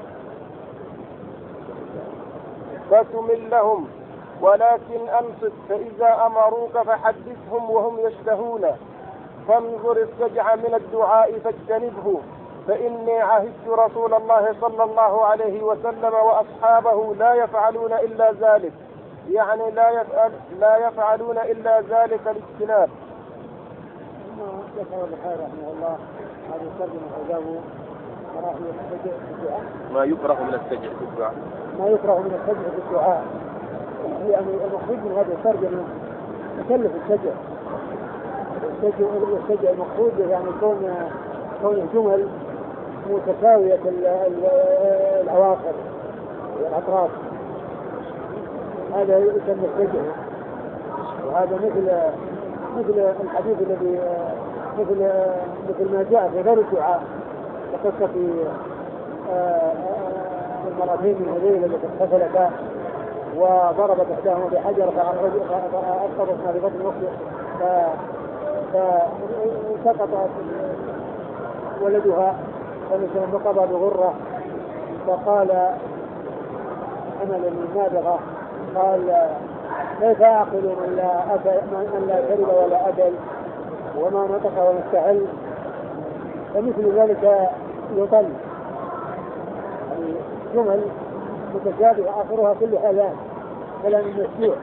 فتملهم ولكن أنصت فإذا أمروك فحدثهم وهم يشتهون فانظر السجع من الدعاء فاجتنبه فإني عهدت رسول الله صلى الله عليه وسلم وأصحابه لا يفعلون إلا ذلك، يعني لا يفعل لا يفعلون إلا ذلك الاجتناب. ثم ذكر البخاري رحمه الله هذا الترجمة أجابه مراحل السجع في الدعاء. ما يكره من السجع في الدعاء. ما يكره من السجع في الدعاء. يعني المقصود من هذه الترجمة تكلف السجع. السجع السجع المقصود يعني كون كون جمل متساوية الأواخر والأطراف، هذا يسمى السجع. وهذا مثل مثل الحديث الذي مثل مثل ما جاء في غير الدعاء قصة في المرأتين من هذيل التي اغتسلتا وضربت احداهما بحجر فأسقطت ما ببطن نفسه فسقط ولدها فنقض بغرة فقال أنا لمن نابغة قال كيف أعقل من لا أكل من لا شرب ولا أكل وما نطق ولا استحل، فمثل ذلك يطل يعني جمل متشابهة آخرها كل هذا كلام مسجوع.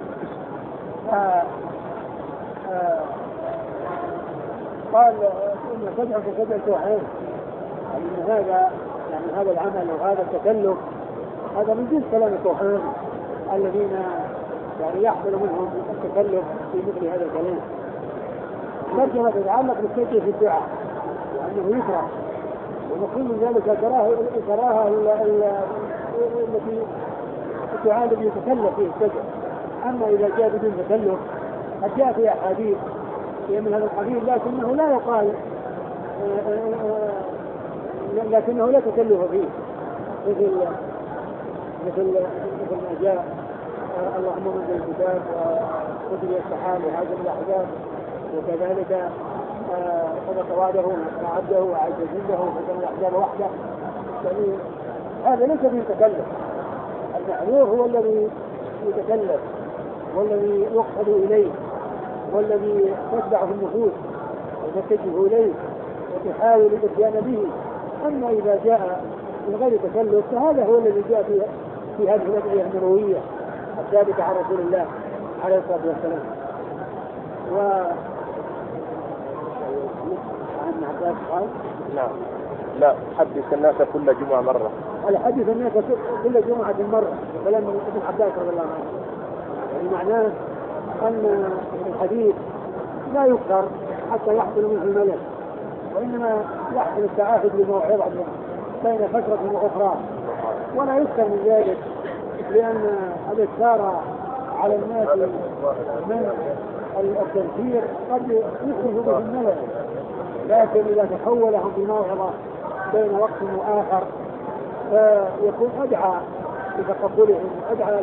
قال إن سبع فسبع توحين، يعني هذا يعني هذا العمل وهذا التكلف هذا من جنس كلام التوحين الذين يعني يحصل منهم التكلف في مثل هذا الكلام. ترجمة تتعلق بالسجع في الدعاء وأنه يكره، ونقول من ذلك كراهة التي الدعاء الذي يتكلف فيه السجع. أما إذا جاء بدون تكلف قد جاء في أحاديث من هذا القبيل لكنه لا يقال لكنه لا تكلف فيه، مثل مثل مثل ما جاء اللهم من الكتاب وقدر السحاب وهاجم الأحزاب وكذلك صدق وعده وعبده وعز جنده وفتن الأحزاب وحده. يعني هذا ليس فيه تكلف، المحذور هو الذي يتكلف والذي يقصد إليه والذي تتبعه النفوس وتتجه إليه وتحاول الاتيان به. أما إذا جاء من غير تكلف فهذا هو الذي جاء في, في هذه الأدعية النبوية الثابتة عن رسول الله عليه الصلاة والسلام. و عن عباس قال لا لا حدث الناس كل جمعة مرة. على حدث الناس كل جمعة مرة كلام ابن عباس رضي الله عنه، يعني معناه أن الحديث لا يكثر حتى يحصل منه الملل، وإنما يحصل التعاهد بموعظة بين فترة وأخرى ولا يكثر من ذلك، لأن الإكثار على الناس من التنفير قد يخرج به الملل. لكن إذا تحولهم بموعظة بين وقت وآخر فيكون أدعى لتقبلهم وأدعى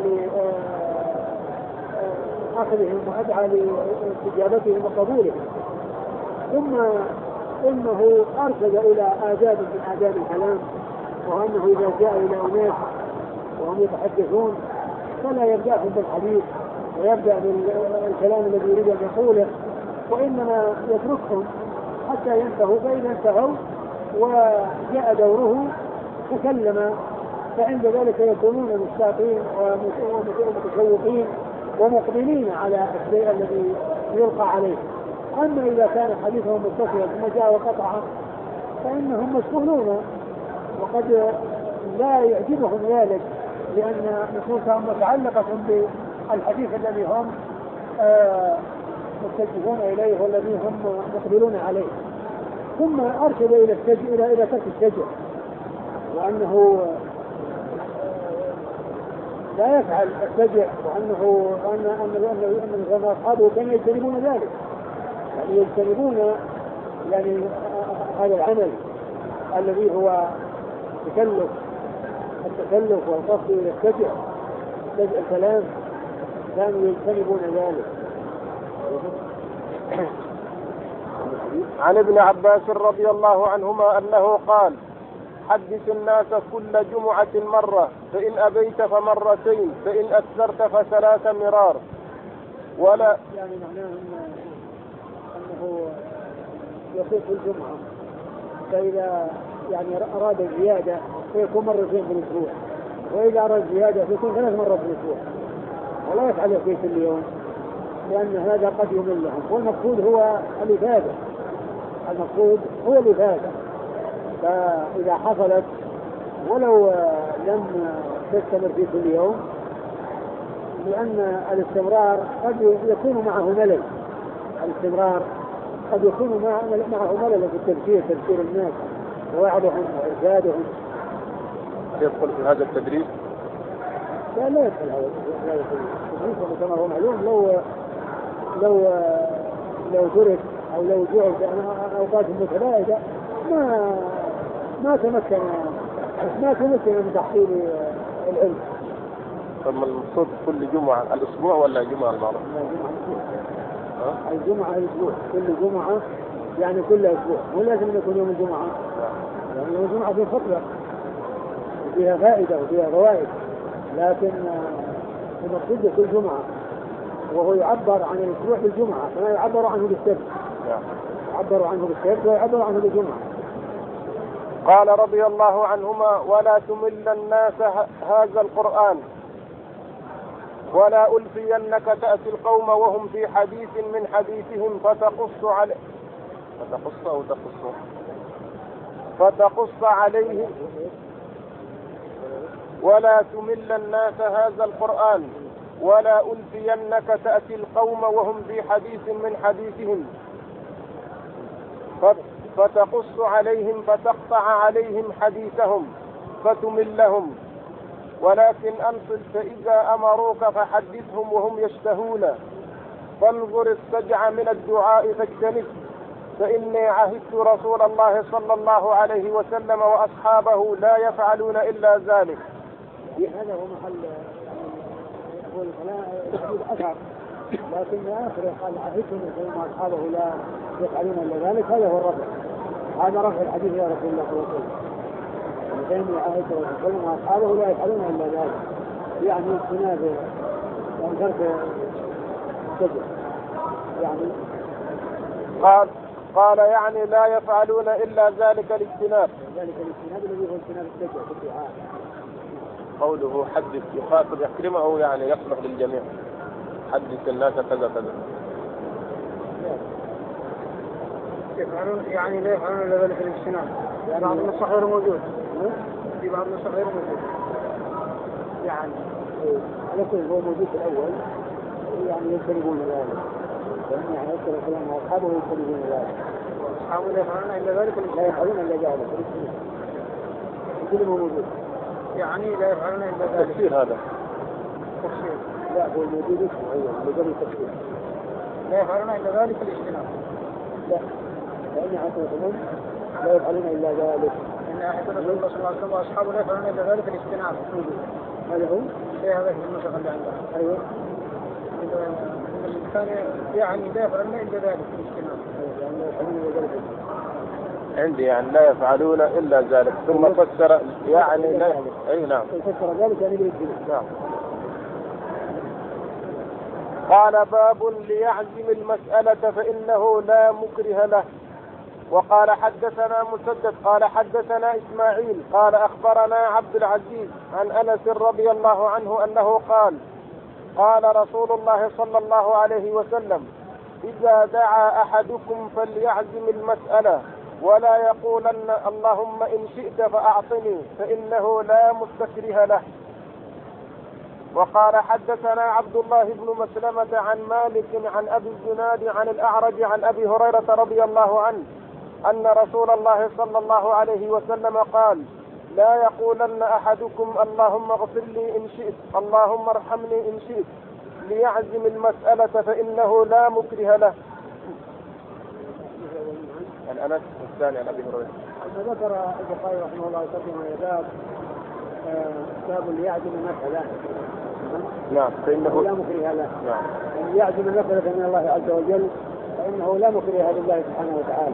لأخذهم وأدعى لاستجابتهم وقبولهم. ثم إنه أرشد إلى آداب من آداب الكلام، وأنه إذا جاء إلى أناس وهم يتحدثون فلا يبدأهم بالحديث ويبدأ بالكلام الذي يريد أن يقوله، وإنما يتركهم حتى ينتهوا، فإذا انتهوا وجاء دوره تكلم، فعند ذلك يكونون مشتاقين ومتشوقين ومقبلين على الشيء الذي يلقى عليه. أما إذا كان حديثهم متصلا ثم جاء وقطع فإنهم مشغولون وقد لا يعجبهم ذلك، لأن نفوسهم متعلقة بالحديث الذي هم آه متجهون إليه والذي هم مقبلون عليه. ثم أرشد إلى السجع إلى إلى ترك السجع، وأنه لا يفعل السجع، وأنه أن أن أن أصحابه كانوا يجتنبون ذلك، يعني يجتنبون يعني هذا العمل الذي هو تكلف التكلف والقصد إلى السجع سجع الكلام. كانوا يجتنبون ذلك. عن ابن عباس رضي الله عنهما أنه قال: حدث الناس كل جمعة مرة، فإن أبيت فمرتين، فإن أكثرت فثلاث مرار. ولا يعني معناه أنه يصير في الجمعة، فإذا يعني أراد الزيادة فيكون مرتين في الأسبوع، وإذا أراد الزيادة فيكون ثلاث مرات في الأسبوع، ولا يفعل في كل يوم، لأن هذا قد يمل لهم. والمقصود هو الإفادة، المقصود هو الإفادة. فإذا حصلت ولو لم تستمر في كل يوم، لأن الاستمرار قد يكون معه ملل، الاستمرار قد يكون معه ملل في التفكير، تفكير الناس ووعدهم وإرشادهم. يدخل في هذا التدريس؟ لا لا يدخل هذا التدريس كما هو معلوم. لو لو لو ترك أو لو جعل أوقات متباعدة ما ما تمكن ما تمكن من تحصيل العلم. طب المقصود كل جمعة الأسبوع ولا جمعة المرة؟ الجمعة الأسبوع، كل جمعة يعني كل أسبوع، مو لازم يكون يوم الجمعة، يعني يوم الجمعة فيه خطبة وفيها فائدة وفيها فوائد، لكن المقصود كل جمعة، وهو يعبر عن الأسبوع بالجمعة كما يعبر عنه بالسبت، يعبر عنه بالسبت ويعبر عنه بالجمعة. قال رضي الله عنهما: ولا تمل الناس هذا القرآن، ولا ألفينك تأتي القوم وهم في حديث من حديثهم فتقص عليه فتقص أو تقص فتقص عليهم ولا تمل الناس هذا القرآن، ولا ألفينك تأتي القوم وهم في حديث من حديثهم فتقص عليهم فتقطع عليهم حديثهم فتملهم، ولكن أنصت فإذا أمروك فحدثهم وهم يشتهون، فانظر السجع من الدعاء فاجتنب، فإني عهدت رسول الله صلى الله عليه وسلم وأصحابه لا يفعلون إلا ذلك. هذا هو محل يقول أثر، لكن آخر قال عهدتهم وأصحابه لا يفعلون إلا ذلك، هذا هو الرفع، هذا رفع الحديث يا رسول الله صلى الله عليه وسلم. فإني عهدت رسول الله وأصحابه لا يفعلون إلا ذلك، يعني اجتناب يعني ترك السجع. يعني قال قال يعني لا يفعلون إلا ذلك الاجتناب، ذلك الاجتناب الذي هو اجتناب السجع في الدعاء. قوله حدث يخاطب يكرمه يعني يصلح للجميع، حدث الناس كذا كذا. يفعلون يعني لا يفعلون إلا ذلك الاجتناب. يعني بعض النصح غير موجود، في بعض النصح غير موجود، يعني على كل هو موجود في الأول، يعني يجتنبون ذلك، يعني يذكر الكلام أصحابه يجتنبون ذلك، أصحابه لا يفعلون إلا ذلك لا يفعلون إلا ذلك، كل ما موجود يعني لا يفعلون إلا ذلك. تفسير هذا تفسير لا هو الموجود اسمه أول مجرد تفسير، لا يفعلون إلا ذلك الاجتناب. لا لأن حقيقة لا يفعلون إلا ذلك، إن أحد رسول الله صلى الله عليه وسلم وأصحابه لا يفعلون إلا ذلك الاجتناب. هذا هو إيه هذا في النسخ اللي عندنا. أيوه الثاني يعني لا يفعلون إلا ذلك الاجتناب. يعني لا يفعلون إلا ذلك عندي يعني لا يفعلون إلا ذلك، ثم فسر يعني لا أي نعم فسر ذلك يعني بالاجتناب. نعم. قال: باب ليعزم المسألة فإنه لا مكره له. وقال: حدثنا مسدد قال حدثنا إسماعيل قال أخبرنا عبد العزيز عن أنس رضي الله عنه أنه قال: قال رسول الله صلى الله عليه وسلم: إذا دعا أحدكم فليعزم المسألة ولا يقولن اللهم إن شئت فأعطني، فإنه لا مستكره له. وقال: حدثنا عبد الله بن مسلمة عن مالك عن أبي الزناد عن الأعرج عن أبي هريرة رضي الله عنه أن رسول الله صلى الله عليه وسلم قال: لا يقولن أحدكم اللهم اغفر لي إن شئت، اللهم ارحمني إن شئت، ليعزم المسألة فإنه لا مكره له. عن أنس الثاني عن أبي هريرة. ذكر البخاري رحمه الله تقدم العباد باب ليعزم مثلا. نعم فإنه لا مكره له. نعم يعزم مثلا من الله عز وجل فإنه لا مكره لله سبحانه وتعالى.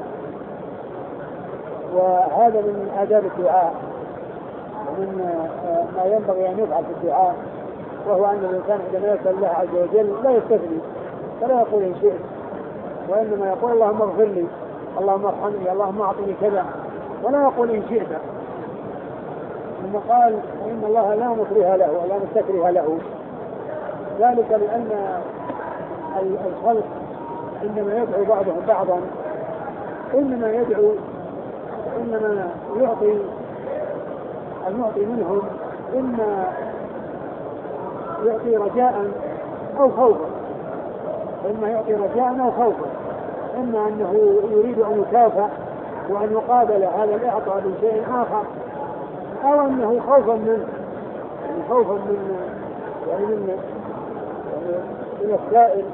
وهذا من آداب الدعاء ومن ما ينبغي أن يفعل في الدعاء، وهو أن الإنسان عندما يسأل الله عز وجل لا يستثني فلا يقول إن شئت، وإنما يقول اللهم اغفر لي، اللهم ارحمني، اللهم أعطني كذا، ولا يقول إن شئت. ثم قال إن الله لا مكره له ولا مستكره له، ذلك لأن الخلق عندما يدعو بعضهم بعضا إنما يدعو إنما يعطي المعطي منهم إما يعطي رجاء أو خوفا، إما يعطي رجاء أو خوفا، إما أنه يريد أن يكافئ وأن يقابل هذا الإعطاء بشيء آخر، أو أنه خوفا منه، يعني خوفا من يعني من من السائل،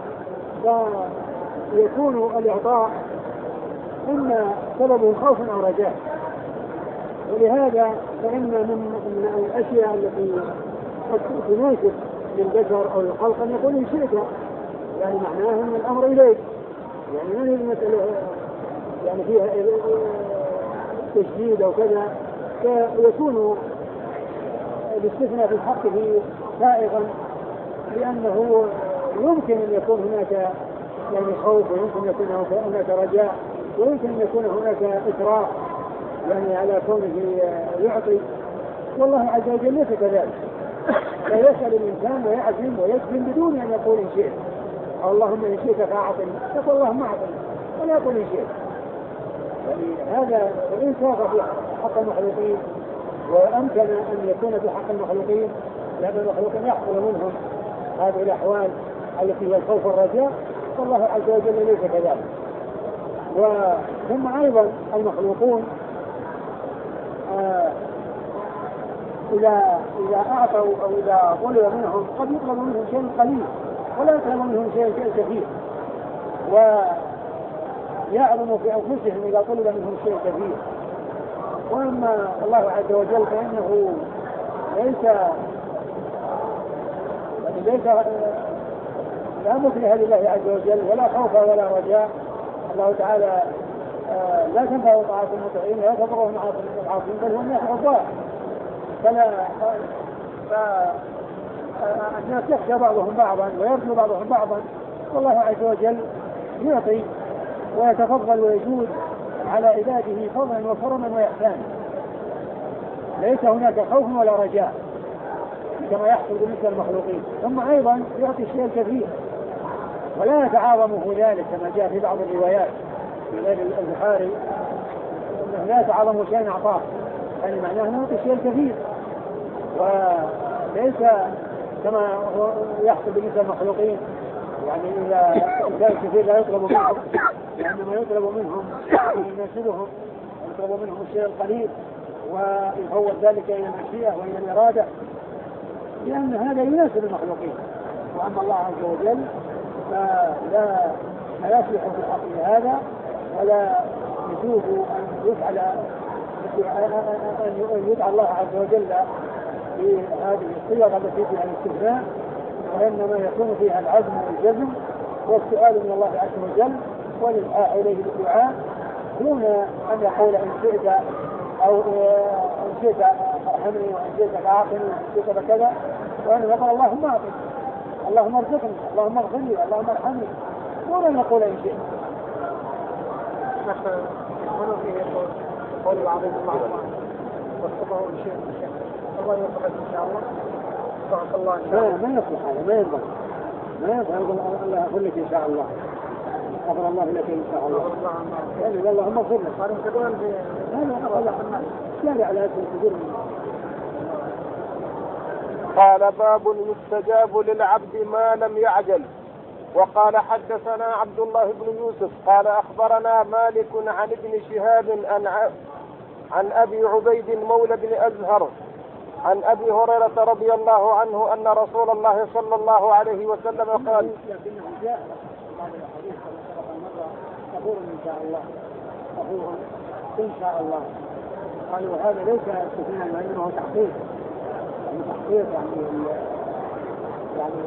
فيكون الإعطاء إما سببه خوف أو رجاء. ولهذا فإن من الأشياء التي قد تناسب للبشر أو الخلق أن يقول إن شئت، يعني معناه أن الأمر إليك، يعني ما هي المسألة يعني فيها تشديد أو كذا، فيكون الاستثناء في الحق فيه سائغا، لأنه يمكن أن يكون هناك يعني خوف، ويمكن أن يكون هناك رجاء، ويمكن أن يكون هناك إكراه يعني على كونه يعطي، والله عز وجل ليس كذلك. لا يسأل الإنسان ويعزم ويسلم بدون أن يقول إن شئت، اللهم إن شئت فأعطني، يقول اللهم أعطني ولا يقول إن شئت. يعني هذا وإن كان في حق المخلوقين وأمكن أن يكون في حق المخلوقين، لأن المخلوقين يحصل منهم هذه الأحوال التي هي الخوف والرجاء، والله عز وجل ليس كذلك. وثم أيضا المخلوقون آه إذا إذا أعطوا أو إذا طلب منهم قد يطلب منهم شيء قليل ولا يطلب منهم شيء كثير، ويعلم في أنفسهم إذا طلب منهم شيء كثير. وأما الله عز وجل فإنه ليس يعني ليس لا مكره لله عز وجل ولا خوف ولا رجاء. الله تعالى آه لا تنفع طاعة المطيعين ولا تضره مع العاصين، بل هو الناس عطاء. فلا فالناس يخشى بعضهم بعضا ويرجو بعضهم بعضا، والله عز وجل يعطي ويتفضل ويجود على عباده فضلا وكرما وإحسانا، ليس هناك خوف ولا رجاء كما يحصل بالنسبة للمخلوقين. ثم أيضا يعطي الشيء الكثير ولا يتعاظمه ذلك كما جاء في بعض الروايات في غير البخاري أنه لا يتعاظم شيء أعطاه، يعني معناه أنه يعطي الشيء الكثير، وليس كما يحصل بالنسبة للمخلوقين يعني إذا كان الكثير لا يطلب منهم، لأن ما يطلب منهم يناسبهم، يطلب منهم الشيء القليل ويفوض ذلك إلى المشيئة وإلى الإرادة، لأن هذا يناسب المخلوقين. وأما الله عز وجل فلا لا يصلح في الحق هذا، ولا يجوز أن يفعل أن يدعى الله عز وجل في هذه الصيغ التي فيها الاستثناء، وإنما يكون فيها العزم والجزم والسؤال من الله عز وجل والإلحاح إليه بالدعاء، دون أن يقول إن شئت أو إن شئت ارحمني وإن شئت أعطني وإن شئت بكذا، وأن يقول اللهم أعطني، اللهم ارزقني، اللهم اغفر لي، اللهم ارحمني، دون أن يقول إن شئت. هنا فيه قول العظيم المعروف والصبر والشيء الله يوفقك إن شاء الله. بارك الله إن شاء الله. ما يصلح هذا، ما ينبغي ما ينبغي الله يغفر لك إن شاء الله، غفر الله لك إن شاء الله، يعني اللهم اغفر لك. هذا تقول هذا لا على هذا الكبير. قال باب يستجاب للعبد ما لم يعجل. وقال حدثنا عبد الله بن يوسف قال أخبرنا مالك عن ابن شهاب عن عن أبي عبيد مولى بن أزهر عن أبي هريرة رضي الله عنه أن رسول الله صلى الله عليه وسلم قال: لكنه جاء بعض الحديث كما سبق مرة غفور إن شاء الله، غفور إن شاء الله، قالوا هذا ليس استثناء وإنه تحقيق، يعني تحقيق يعني يعني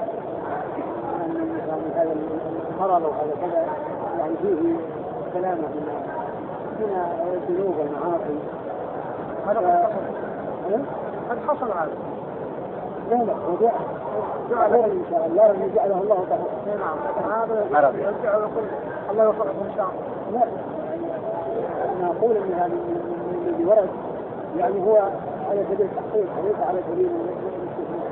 يعني هذا المرض وهذا كذا يعني فيه سلامة من الذنوب والمعاصي. هذا قد حصل هذا. لا لا وجاء جعل إن شاء الله أن جعله الله تعالى. نعم لكن هذا يرجع ويقول الله يوفقه إن شاء الله. لا أنا أقول أن هذا الذي ورد يعني هو على سبيل التحقيق وليس على سبيل الاستثناء.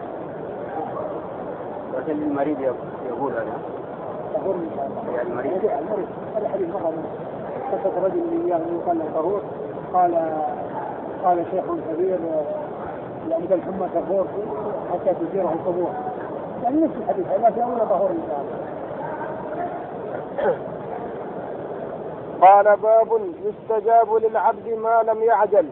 لكن المريض يقول هذا. طهور إن شاء الله. يعني المريض. المريض هذا حديث مرة قصة رجل من إياه يقال له طهور قال قال شيخ كبير يعني بل حمى كفور حتى تزيره القبور يعني نفس الحديث لا في أول طهور إن شاء الله. قال باب يستجاب للعبد ما لم يعجل.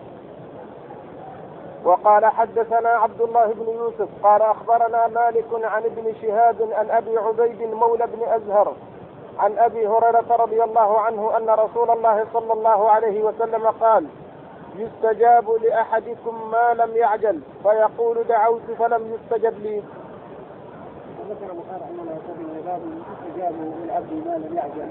وقال حدثنا عبد الله بن يوسف قال أخبرنا مالك عن ابن شهاب عن أبي عبيد مولى بن أزهر عن أبي هريرة رضي الله عنه أن رسول الله صلى الله عليه وسلم قال يستجاب لأحدكم ما لم يعجل فيقول دعوت فلم يستجب لي. ذكر البخاري رحمه الله تعالى باب يستجاب للعبد ما لم يعجل.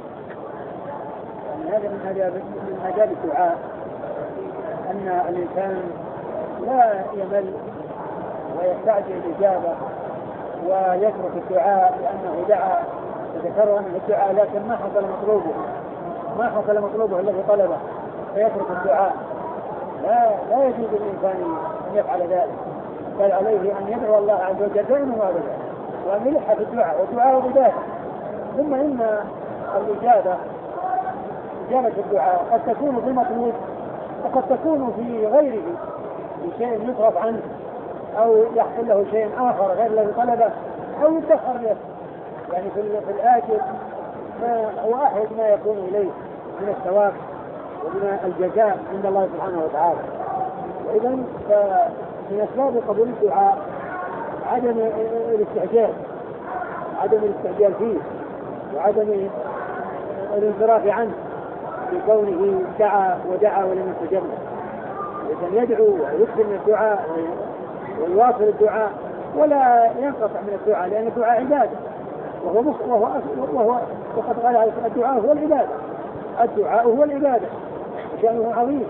يعني هذا من آداب من آداب الدعاء أن الإنسان لا يمل ويستعجل الإجابة ويترك الدعاء لأنه دعا وذكر أنه الدعاء لكن ما حصل مطلوبه ما حصل مطلوبه الذي طلبه فيترك الدعاء. لا لا يجوز للإنسان أن يفعل ذلك بل عليه أن يدعو الله عز وجل دائما وابدا وأن يلح في الدعاء والدعاء بداية. ثم إن الإجابة إجابة الدعاء قد تكون في مطلوب وقد تكون في غيره بشيء يصرف عنه أو يحصل له شيء آخر غير الذي طلبه أو يدخر له يعني في, في الآجل ما هو أحوج ما يكون إليه من الثواب ومن الجزاء عند الله سبحانه وتعالى. وإذا فمن أسباب قبول الدعاء عدم الاستعجال عدم الاستعجال فيه وعدم الانصراف عنه بكونه دعا ودعا ولم يستجب له. إذن يدعو ويكثر من الدعاء ويواصل الدعاء ولا ينقطع من الدعاء لأن الدعاء عبادة وهو وهو وهو وقد قال الدعاء هو العبادة. الدعاء هو العبادة وشأنه عظيم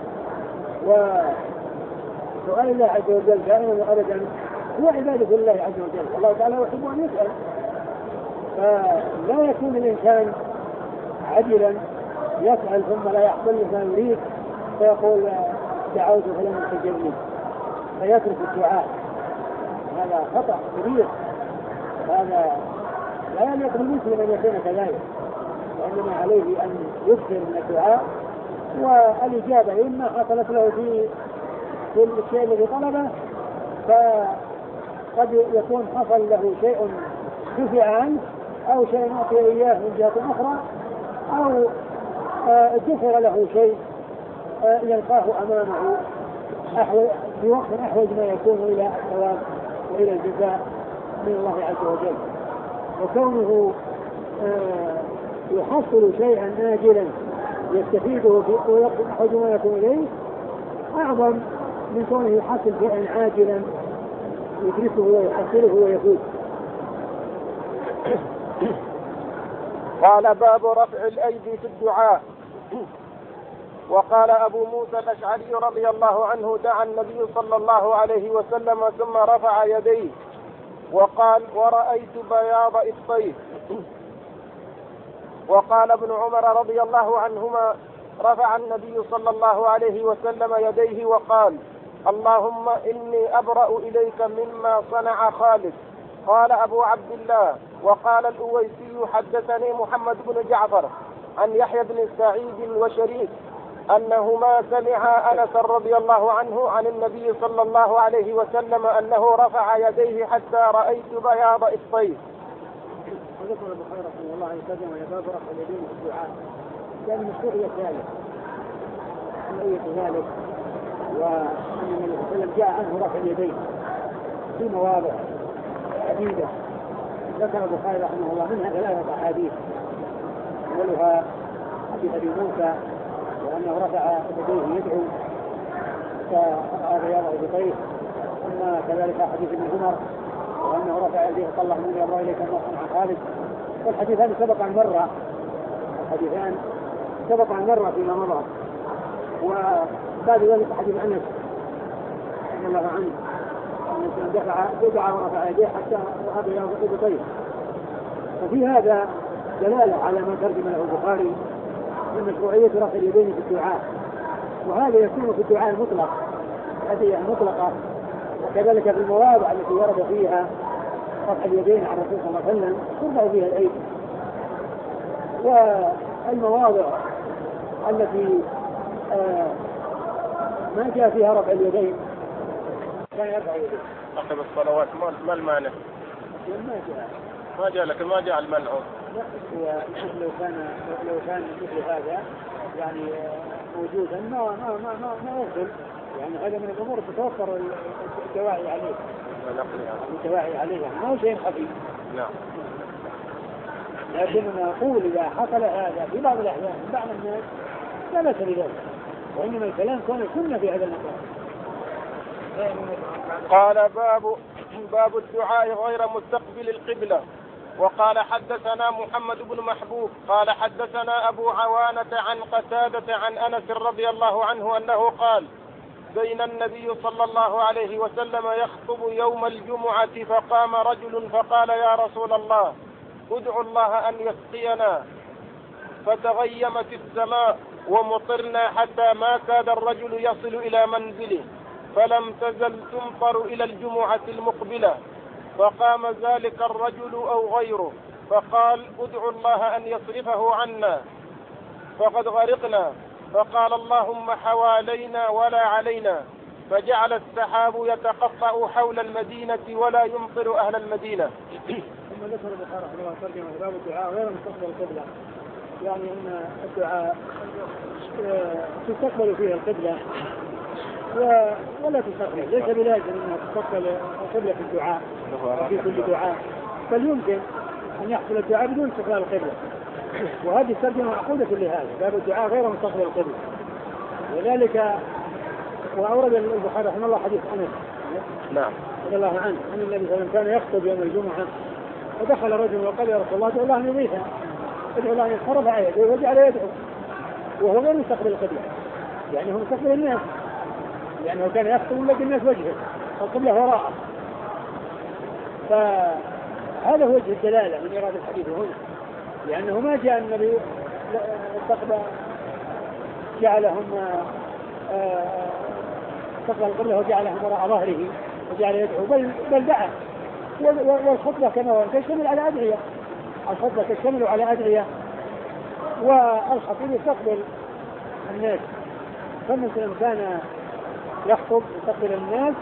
وسؤال الله عز وجل دائما وأبدا هو عبادة الله عز وجل. الله تعالى يحب أن يسأل فلا يكون الإنسان عجلا يسأل ثم لا يحصل له ما يريد فيقول دعوت فلم يستجب لي فيترك الدعاء. هذا خطأ كبير. هذا لا يليق بالمسلم أن يكون كذلك وإنما عليه أن يكثر من الدعاء والإجابة إما حصلت له في في الشيء الذي طلبه فقد يكون حصل له شيء دفع عنه أو شيء أعطي إياه من جهة أخرى أو دفع له شيء يلقاه أمامه في وقت أحوج ما يكون إلى الثواب وإلى الجزاء من الله عز وجل. وكونه يحصل شيئا آجلا يستفيده في وقت أحوج ما يكون إليه أعظم من كونه يحصل شيئا عاجلا يدرسه ويحصله ويفوت. قال باب رفع الأيدي في الدعاء. وقال أبو موسى الأشعري رضي الله عنه دعا النبي صلى الله عليه وسلم ثم رفع يديه وقال ورأيت بياض إبطيه. وقال ابن عمر رضي الله عنهما رفع النبي صلى الله عليه وسلم يديه وقال اللهم إني أبرأ إليك مما صنع خالد. قال أبو عبد الله وقال الأويسي حدثني محمد بن جعفر عن يحيى بن سعيد وشريك أنهما سمعا أنس رضي الله عنه عن النبي صلى الله عليه وسلم أنه رفع يديه حتى رأيت بياض إبطيه. وذكر البخاري رحمه الله عليه وسلم ويباب رفع اليدين في الدعاء كان مشروعية ذلك مشروعية ذلك وأن النبي صلى الله عليه وسلم جاء عنه رفع اليدين في مواضع عديدة. ذكر البخاري رحمه الله منها ثلاثة أحاديث أولها حديث أبي موسى وأنه رفع يديه يدعو كرياض أبي قيس، ثم كذلك حديث ابن عمر وأنه رفع يديه قال اللهم إني أبرأ إليك النصر عن خالد. والحديثان سبق عن مرة الحديثان سبق عن مرة فيما مضى. وبعد ذلك حديث أنس رضي الله عنه أن دفع دفع ورفع يديه حتى ذهب إلى أبي قيس. ففي هذا دلالة على ما ترجم له البخاري من مشروعية رفع اليدين في الدعاء، وهذا يكون في الدعاء المطلق هذه المطلقة، وكذلك في المواضع التي ورد فيها رفع اليدين على الرسول صلى الله عليه وسلم ترفع فيها الأيدي. والمواضع التي آه ما جاء فيها رفع اليدين كان يرفع يديه. عقب الصلوات ما المانع؟ ما جاء ما جاء لكن ما جاء المنع. لا، هو لو كان لو كان مثل هذا يعني موجودا ما ما ما ما, ما يفضل، يعني هذا من الامور تتوفر الدواعي عليه. الدواعي عليه ما هو شيء خفيف. نعم. لكننا نقول اذا حصل هذا في بعض الاحيان بعض الناس لا بأس بذلك، وانما الكلام كان سنة في هذا المكان. قال باب باب الدعاء غير مستقبل القبلة. وقال حدثنا محمد بن محبوب قال حدثنا أبو عوانة عن قتادة عن أنس رضي الله عنه أنه قال بين النبي صلى الله عليه وسلم يخطب يوم الجمعة فقام رجل فقال يا رسول الله ادعوا الله أن يسقينا، فتغيمت السماء ومطرنا حتى ما كاد الرجل يصل إلى منزله، فلم تزل تمطر إلى الجمعة المقبلة، فقام ذلك الرجل أو غيره فقال ادعوا الله أن يصرفه عنا فقد غرقنا، فقال اللهم حوالينا ولا علينا، فجعل السحاب يتقطع حول المدينة ولا يمطر أهل المدينة. ثم ذكر البخاري رحمه الله ترجمة باب الدعاء غير مستقبل القبلة، يعني أن الدعاء تستقبل فيها القبلة ولا تستقبل، ليس بلازم أنها تستقبل القبلة في الدعاء في كل دعاء، بل يمكن أن يحصل الدعاء بدون استقبال القبلة، وهذه الترجمة معقودة لهذا باب الدعاء غير مستقبل القبلة. وذلك وأورد البخاري رحمه الله حديث أنس نعم رضي الله عنه أن النبي صلى الله عليه وسلم كان يخطب يوم الجمعة فدخل رجل وقال يا رسول الله ادعو الله أن يضيفها، ادعو الله أن يصرف يده وجعل يدعو وهو غير مستقبل القبلة، يعني هو مستقبل الناس، يعني هو كان يخطب لكن الناس وجهه القبلة وراءه. فهذا هو وجه الدلالة من إرادة الحديث هنا، لأنه ما جاء النبي استقبل جعلهم استقبل القبلة وجعلهم وراء ظهره وجعل يدعو، بل, بل دعا. والخطبة كما تشتمل على أدعية، الخطبة تشتمل على أدعية، والخطيب يستقبل الناس، فمثلا كان يخطب يستقبل الناس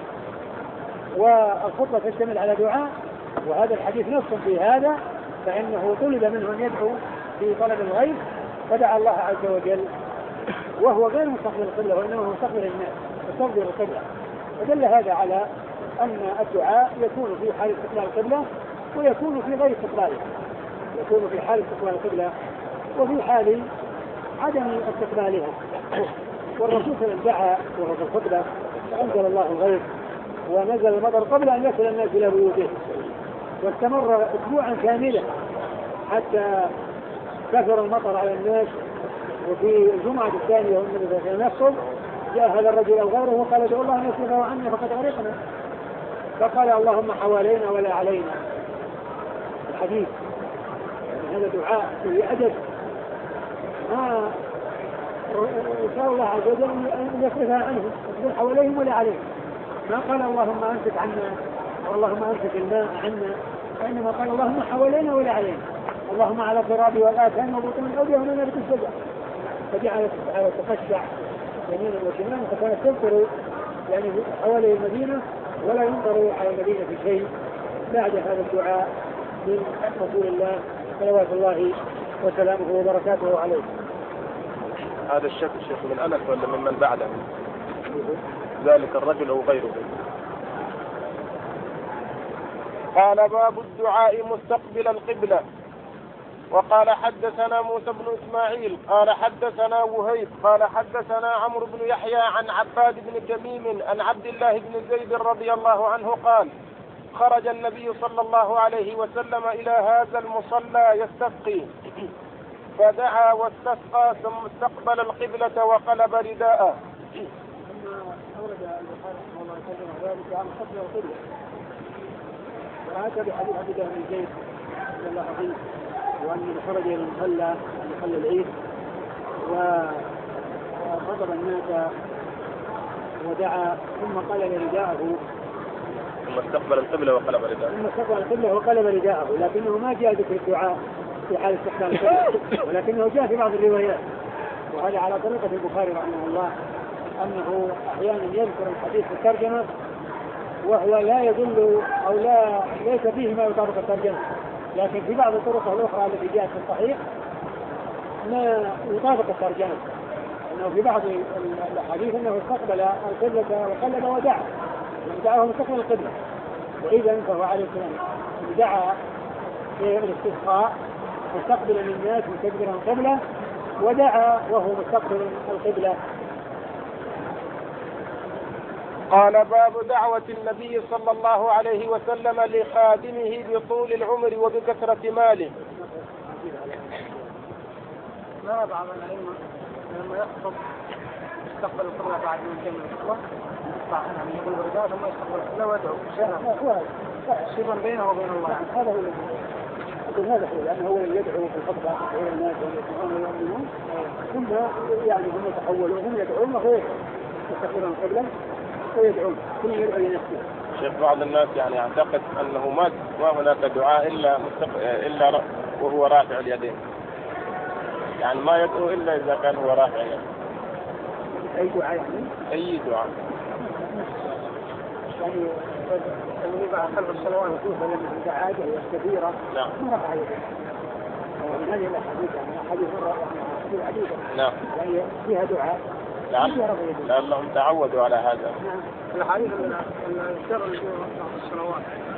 والخطبة تشتمل على دعاء، وهذا الحديث نص في هذا، فإنه طلب منه أن يدعو في طلب الغيب فدعا الله عز وجل وهو غير مستقبل القبلة وإنما هو مستقبل الناس مستقبل القبلة. فدل هذا على أن الدعاء يكون في حال استقبال القبلة ويكون في غير استقبالها، يكون في حال استقبال القبلة وفي حال عدم استقبالها. والرسول صلى الله عليه وسلم دعا وهو في الخطبة فأنزل الله الغيث ونزل المطر قبل أن يصل الناس إلى بيوتهم، واستمر أسبوعا كاملا حتى كثر المطر على الناس. وفي الجمعة الثانية والنبي صلى الله عليه وسلم يخطب جاء هذا الرجل أو غيره وقال ادعوا الله أن يصرفه عنا فقد غرقنا، فقال اللهم حوالينا ولا علينا. الحديث يعني هذا دعاء في أدب ما يسأل الله عز وجل أن يصرفها عنهم يصرف حواليهم ولا عليهم، ما قال اللهم أمسك عنا واللهم أمسك الماء عنا، وإنما قال اللهم حوالينا ولا علينا، اللهم على التراب والآثام وبطون الأودية ومن نبت الشجر، فجعل تخشع يمينا وشمالا فكانت تمطر يعني حوالي المدينة ولا يمطر على المدينة في شيء بعد هذا الدعاء من رسول الله صلوات الله وسلامه وبركاته عليه. هذا الشك الشيخ من أنس ولا من من بعده؟ ذلك الرجل أو غيره. قال باب الدعاء مستقبل القبلة. وقال حدثنا موسى بن إسماعيل قال حدثنا وهيب قال حدثنا عمرو بن يحيى عن عباد بن تميم عن عبد الله بن زيد رضي الله عنه قال خرج النبي صلى الله عليه وسلم إلى هذا المصلى يستسقي فدعا واستسقى ثم استقبل القبلة وقلب رداءه. ثم أورد البخاري رحمه الله وسلم ذلك عن قبل القبلة، وهذا بحديث عبد الله بن زيد رضي الله عنه وأنه خرج إلى المصلى مصلى العيد وخطب الناس ودعا ثم قلب رداءه ثم استقبل القبلة وقلب رداءه ثم استقبل القبلة وقلب رداءه، لكنه ما جاء ذكر الدعاء في حال استقبال القبلة، ولكنه جاء في بعض الروايات، وهذا على طريقة البخاري رحمه الله أنه أحيانا يذكر الحديث في الترجمة وهو لا يدل أو لا ليس فيه ما يطابق الترجمة، لكن في بعض الطرق الأخرى التي جاءت في الصحيح ما يطابق الترجمة، أنه في بعض الحديث أنه استقبل القبلة وقلب ودعا، دعاه مستقبل القبلة، وإذا فهو عليه السلام دعا في الاستسقاء مستقبلا للناس مستقبلا القبلة ودعا وهو مستقبل القبلة. قال باب دعوة النبي صلى الله عليه وسلم لخادمه بطول العمر وبكثرة ماله. ما بعض الأئمة لما يخطب يستقبل القبلة بعد من كلمة الخطبة يعني يقول الرداء ثم يستقبل القبلة ويدعو شبا بينه وبين الله. هذا هو هذا هو لأنه هو يدعو في الخطبة غير الناس ويدعون ويؤمنون ثم يعني هم يتحولون وهم يدعون وهو يستقبلون القبلة ويدعون كل يدعو لنفسه. شيخ بعض الناس يعني يعتقد أنه ما ما هناك دعاء إلا مستق... إلا وهو رافع اليدين، يعني ما يدعو إلا إذا كان هو رافع اليدين. أي دعاء يعني؟ أي دعاء. يعني اللي بعد خلف الصلوات يشوف لما دعاء كثيرة نعم. ما رفع يديه. ومن هذه الأحاديث يعني حديث مرة حديث عديدة. نعم. يعني فيها دعاء. لأنهم تعودوا على هذا. نعم. الحديث من الشر اللي في الصلوات